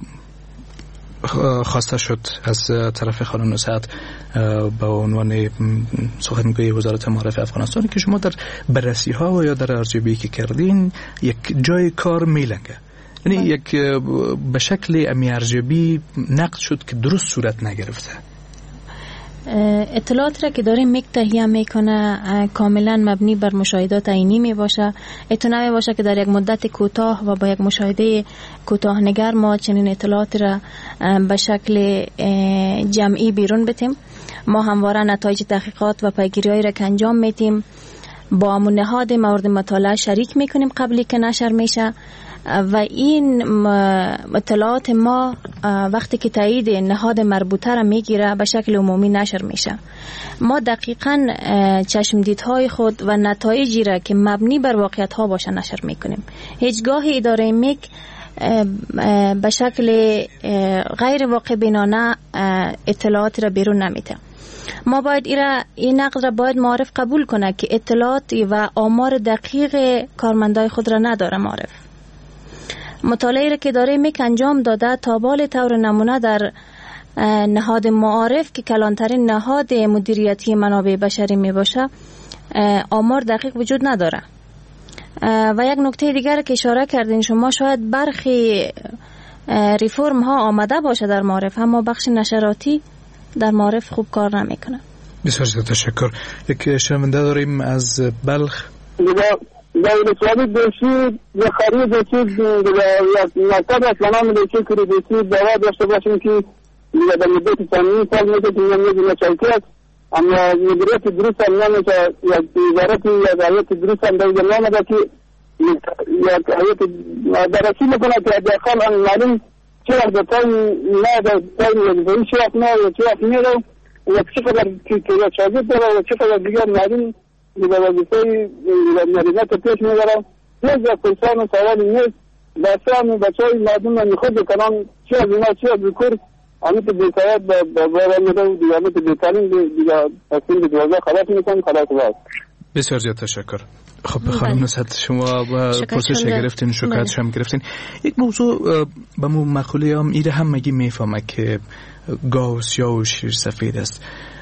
خواسته شد از طرف خانم نصرت به عنوان سخنگوی وزارت معارف افغانستان که شما در بررسی ها و یا در ارزیابی که کردین یک جای کار میلنگه یعنی یک به شکل امی ارزیابی نقد شد که درست صورت نگرفته. اطلاعات را که داریم میک تهیه میکنه کاملا مبنی بر مشاهدات عینی می باشه. اتنا می باشه که در یک مدت کوتاه و با یک مشاهده کوتاه نگر ما چنین اطلاعات را به شکل جمعی بیرون بتیم. ما همواره نتایج تحقیقات و پیگیری‌هایی را که انجام میتیم با نهاد مورد مطالعه شریک میکنیم قبلی که نشر میشه و این اطلاعات ما وقتی که تایید نهاد مربوطه را میگیره به شکل عمومی نشر میشه. ما دقیقاً چشمدیدهای خود و نتایجی را که مبنی بر واقعیت ها باشه نشر میکنیم. هیچگاه اداره میک به شکل غیر واقع بینانه اطلاعات را بیرون نمیده. ما باید ایرا این نقد را باید معارف قبول کنه که اطلاعات و آمار دقیق کارمندای خود را نداره. معارف مطالعه را که داره میک انجام داده تا بال طور نمونه در نهاد معارف که کلانترین نهاد مدیریتی منابع بشری می باشه آمار دقیق وجود نداره. و یک نکته دیگر که اشاره کردین شما شاید برخی ریفورم ها آمده باشه در معارف اما بخش نشراتی در معارف خوب کار نمیکنه. بسیار زیاد تشکر. یک شنونده داریم از بلخ. دولتواری بشید یا خرید بشید یا مکتب اصلانا میشه که بشید دوا داشته باشیم که دیگه در مدت چندین سال میشه که نمیشه نچایتی است اما مدیریت درست هم نمیشه یا وزارتی یا هیئت درست هم در جمعه نمیده که یا هیئت درسی میکنه که داخل ان معلوم چه وقت در تایم نه در تایم وظیفه‌ای چه وقت نه یا چه وقت میره یا چقدر که شاگرد داره یا چقدر دیگر معلوم دیگر وظیفه‌ای مدیریت پیش میبره. هیچ از پرسان و سوالی نیست. بسیار بچه های مردم میخواد بکنن چه از اینا چه از بکر امیت بیتایت با باور میده و دیگه امیت بیتالین دیگه تصمیم به دوازده خلاص میکنم خلاص باید. بسیار زیاد تشکر. خب خانم نصرت شما پرسش گرفتین شکایتش هم گرفتین. یک موضوع به مو مقوله هم ایره هم مگی میفهمه که گاو سیاه و شیر سفید است.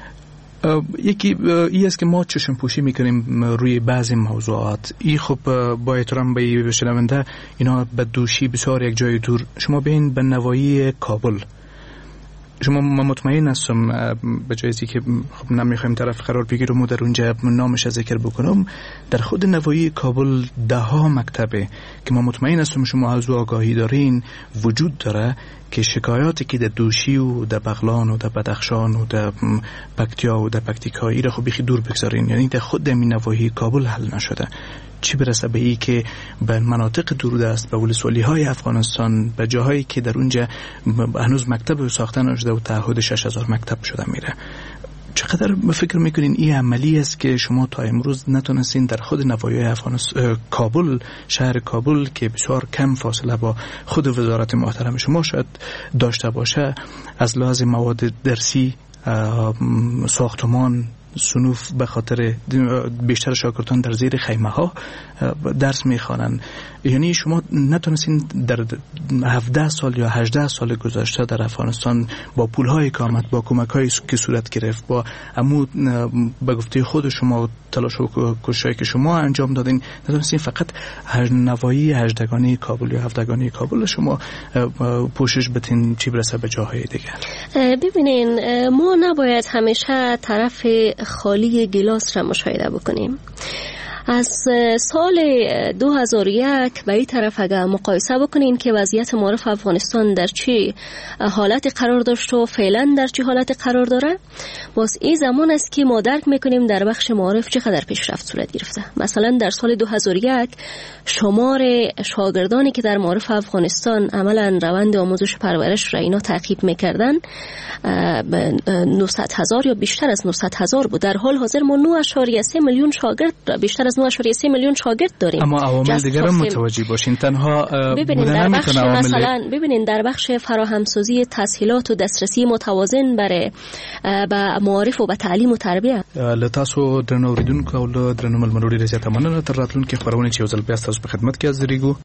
یکی ای است که ما چشم پوشی میکنیم روی بعضی موضوعات. ای خب با احترام به شنونده اینا به دوشی بسیار یک جای دور. شما بین به نوایی کابل شما مطمئن هستم به جایزی که خب نمیخوایم طرف قرار بگیرم و در اونجا نامش ذکر بکنم در خود نوایی کابل ده ها مکتبه که ما مطمئن هستم شما از آگاهی دارین وجود داره که شکایاتی که در دوشی و در بغلان و در بدخشان و در پکتیا و در پکتیکایی را خب بیخی دور بگذارین یعنی در خود می نواحی کابل حل نشده چی برسه به ای که به مناطق دوردست به ولسوالی های افغانستان به جاهایی که در اونجا هنوز مکتب ساخته نشده و تعهد شش هزار مکتب شده میره چقدر فکر میکنین این عملی است که شما تا امروز نتونستین در خود نواحی افغانستان کابل، شهر کابل که بسیار کم فاصله با خود وزارت محترم شما شاید داشته باشه، از لحاظ مواد درسی، ساختمان، صنوف، به خاطر بیشتر شاگردان در زیر خیمه ها درس میخوانند، یعنی شما نتونستین در هفده سال یا هجده سال گذشته در افغانستان با پول‌های که آمد، با کمک‌هایی که صورت گرفت، با امو به گفته خود شما تلاش و کوششی که شما انجام دادین، نتونستین فقط نواحی هجدگانی کابل یا هفتگانی کابل شما پوشش بدین چی برسه به جاهای دیگر؟ ببینین، ما نباید همیشه طرف خالی گلاس را مشاهده بکنیم. از سال دو هزار و یک به این طرف اگر مقایسه بکنین که وضعیت معارف افغانستان در چی حالت قرار داشت و فعلا در چی حالت قرار داره، باز این زمان است که ما درک میکنیم در بخش معارف چقدر پیشرفت صورت گرفته. مثلا در سال دو هزار و یک شمار شاگردانی که در معارف افغانستان عملا روند آموزش پرورش را اینا تعقیب میکردن نهصد هزار یا بیشتر از نهصد هزار بود. در حال حاضر ما نه ممیز سه میلیون شاگرد بیشتر از نه ممیز سه میلیون شاگرد داریم. اما عوامل دیگر هم متوجه باشین، تنها ببینین در بخش مثلا ببینین در بخش فراهمسازی تسهیلات و دسترسی متوازن برای به معارف و به تعلیم و تربیه. لتاسو درنو اوریدونکو او درنو ملمنوري رضایت مننه تر راتلونکي خبرونه چې وزل بیا تاسو په خدمت کې حاضرېږو.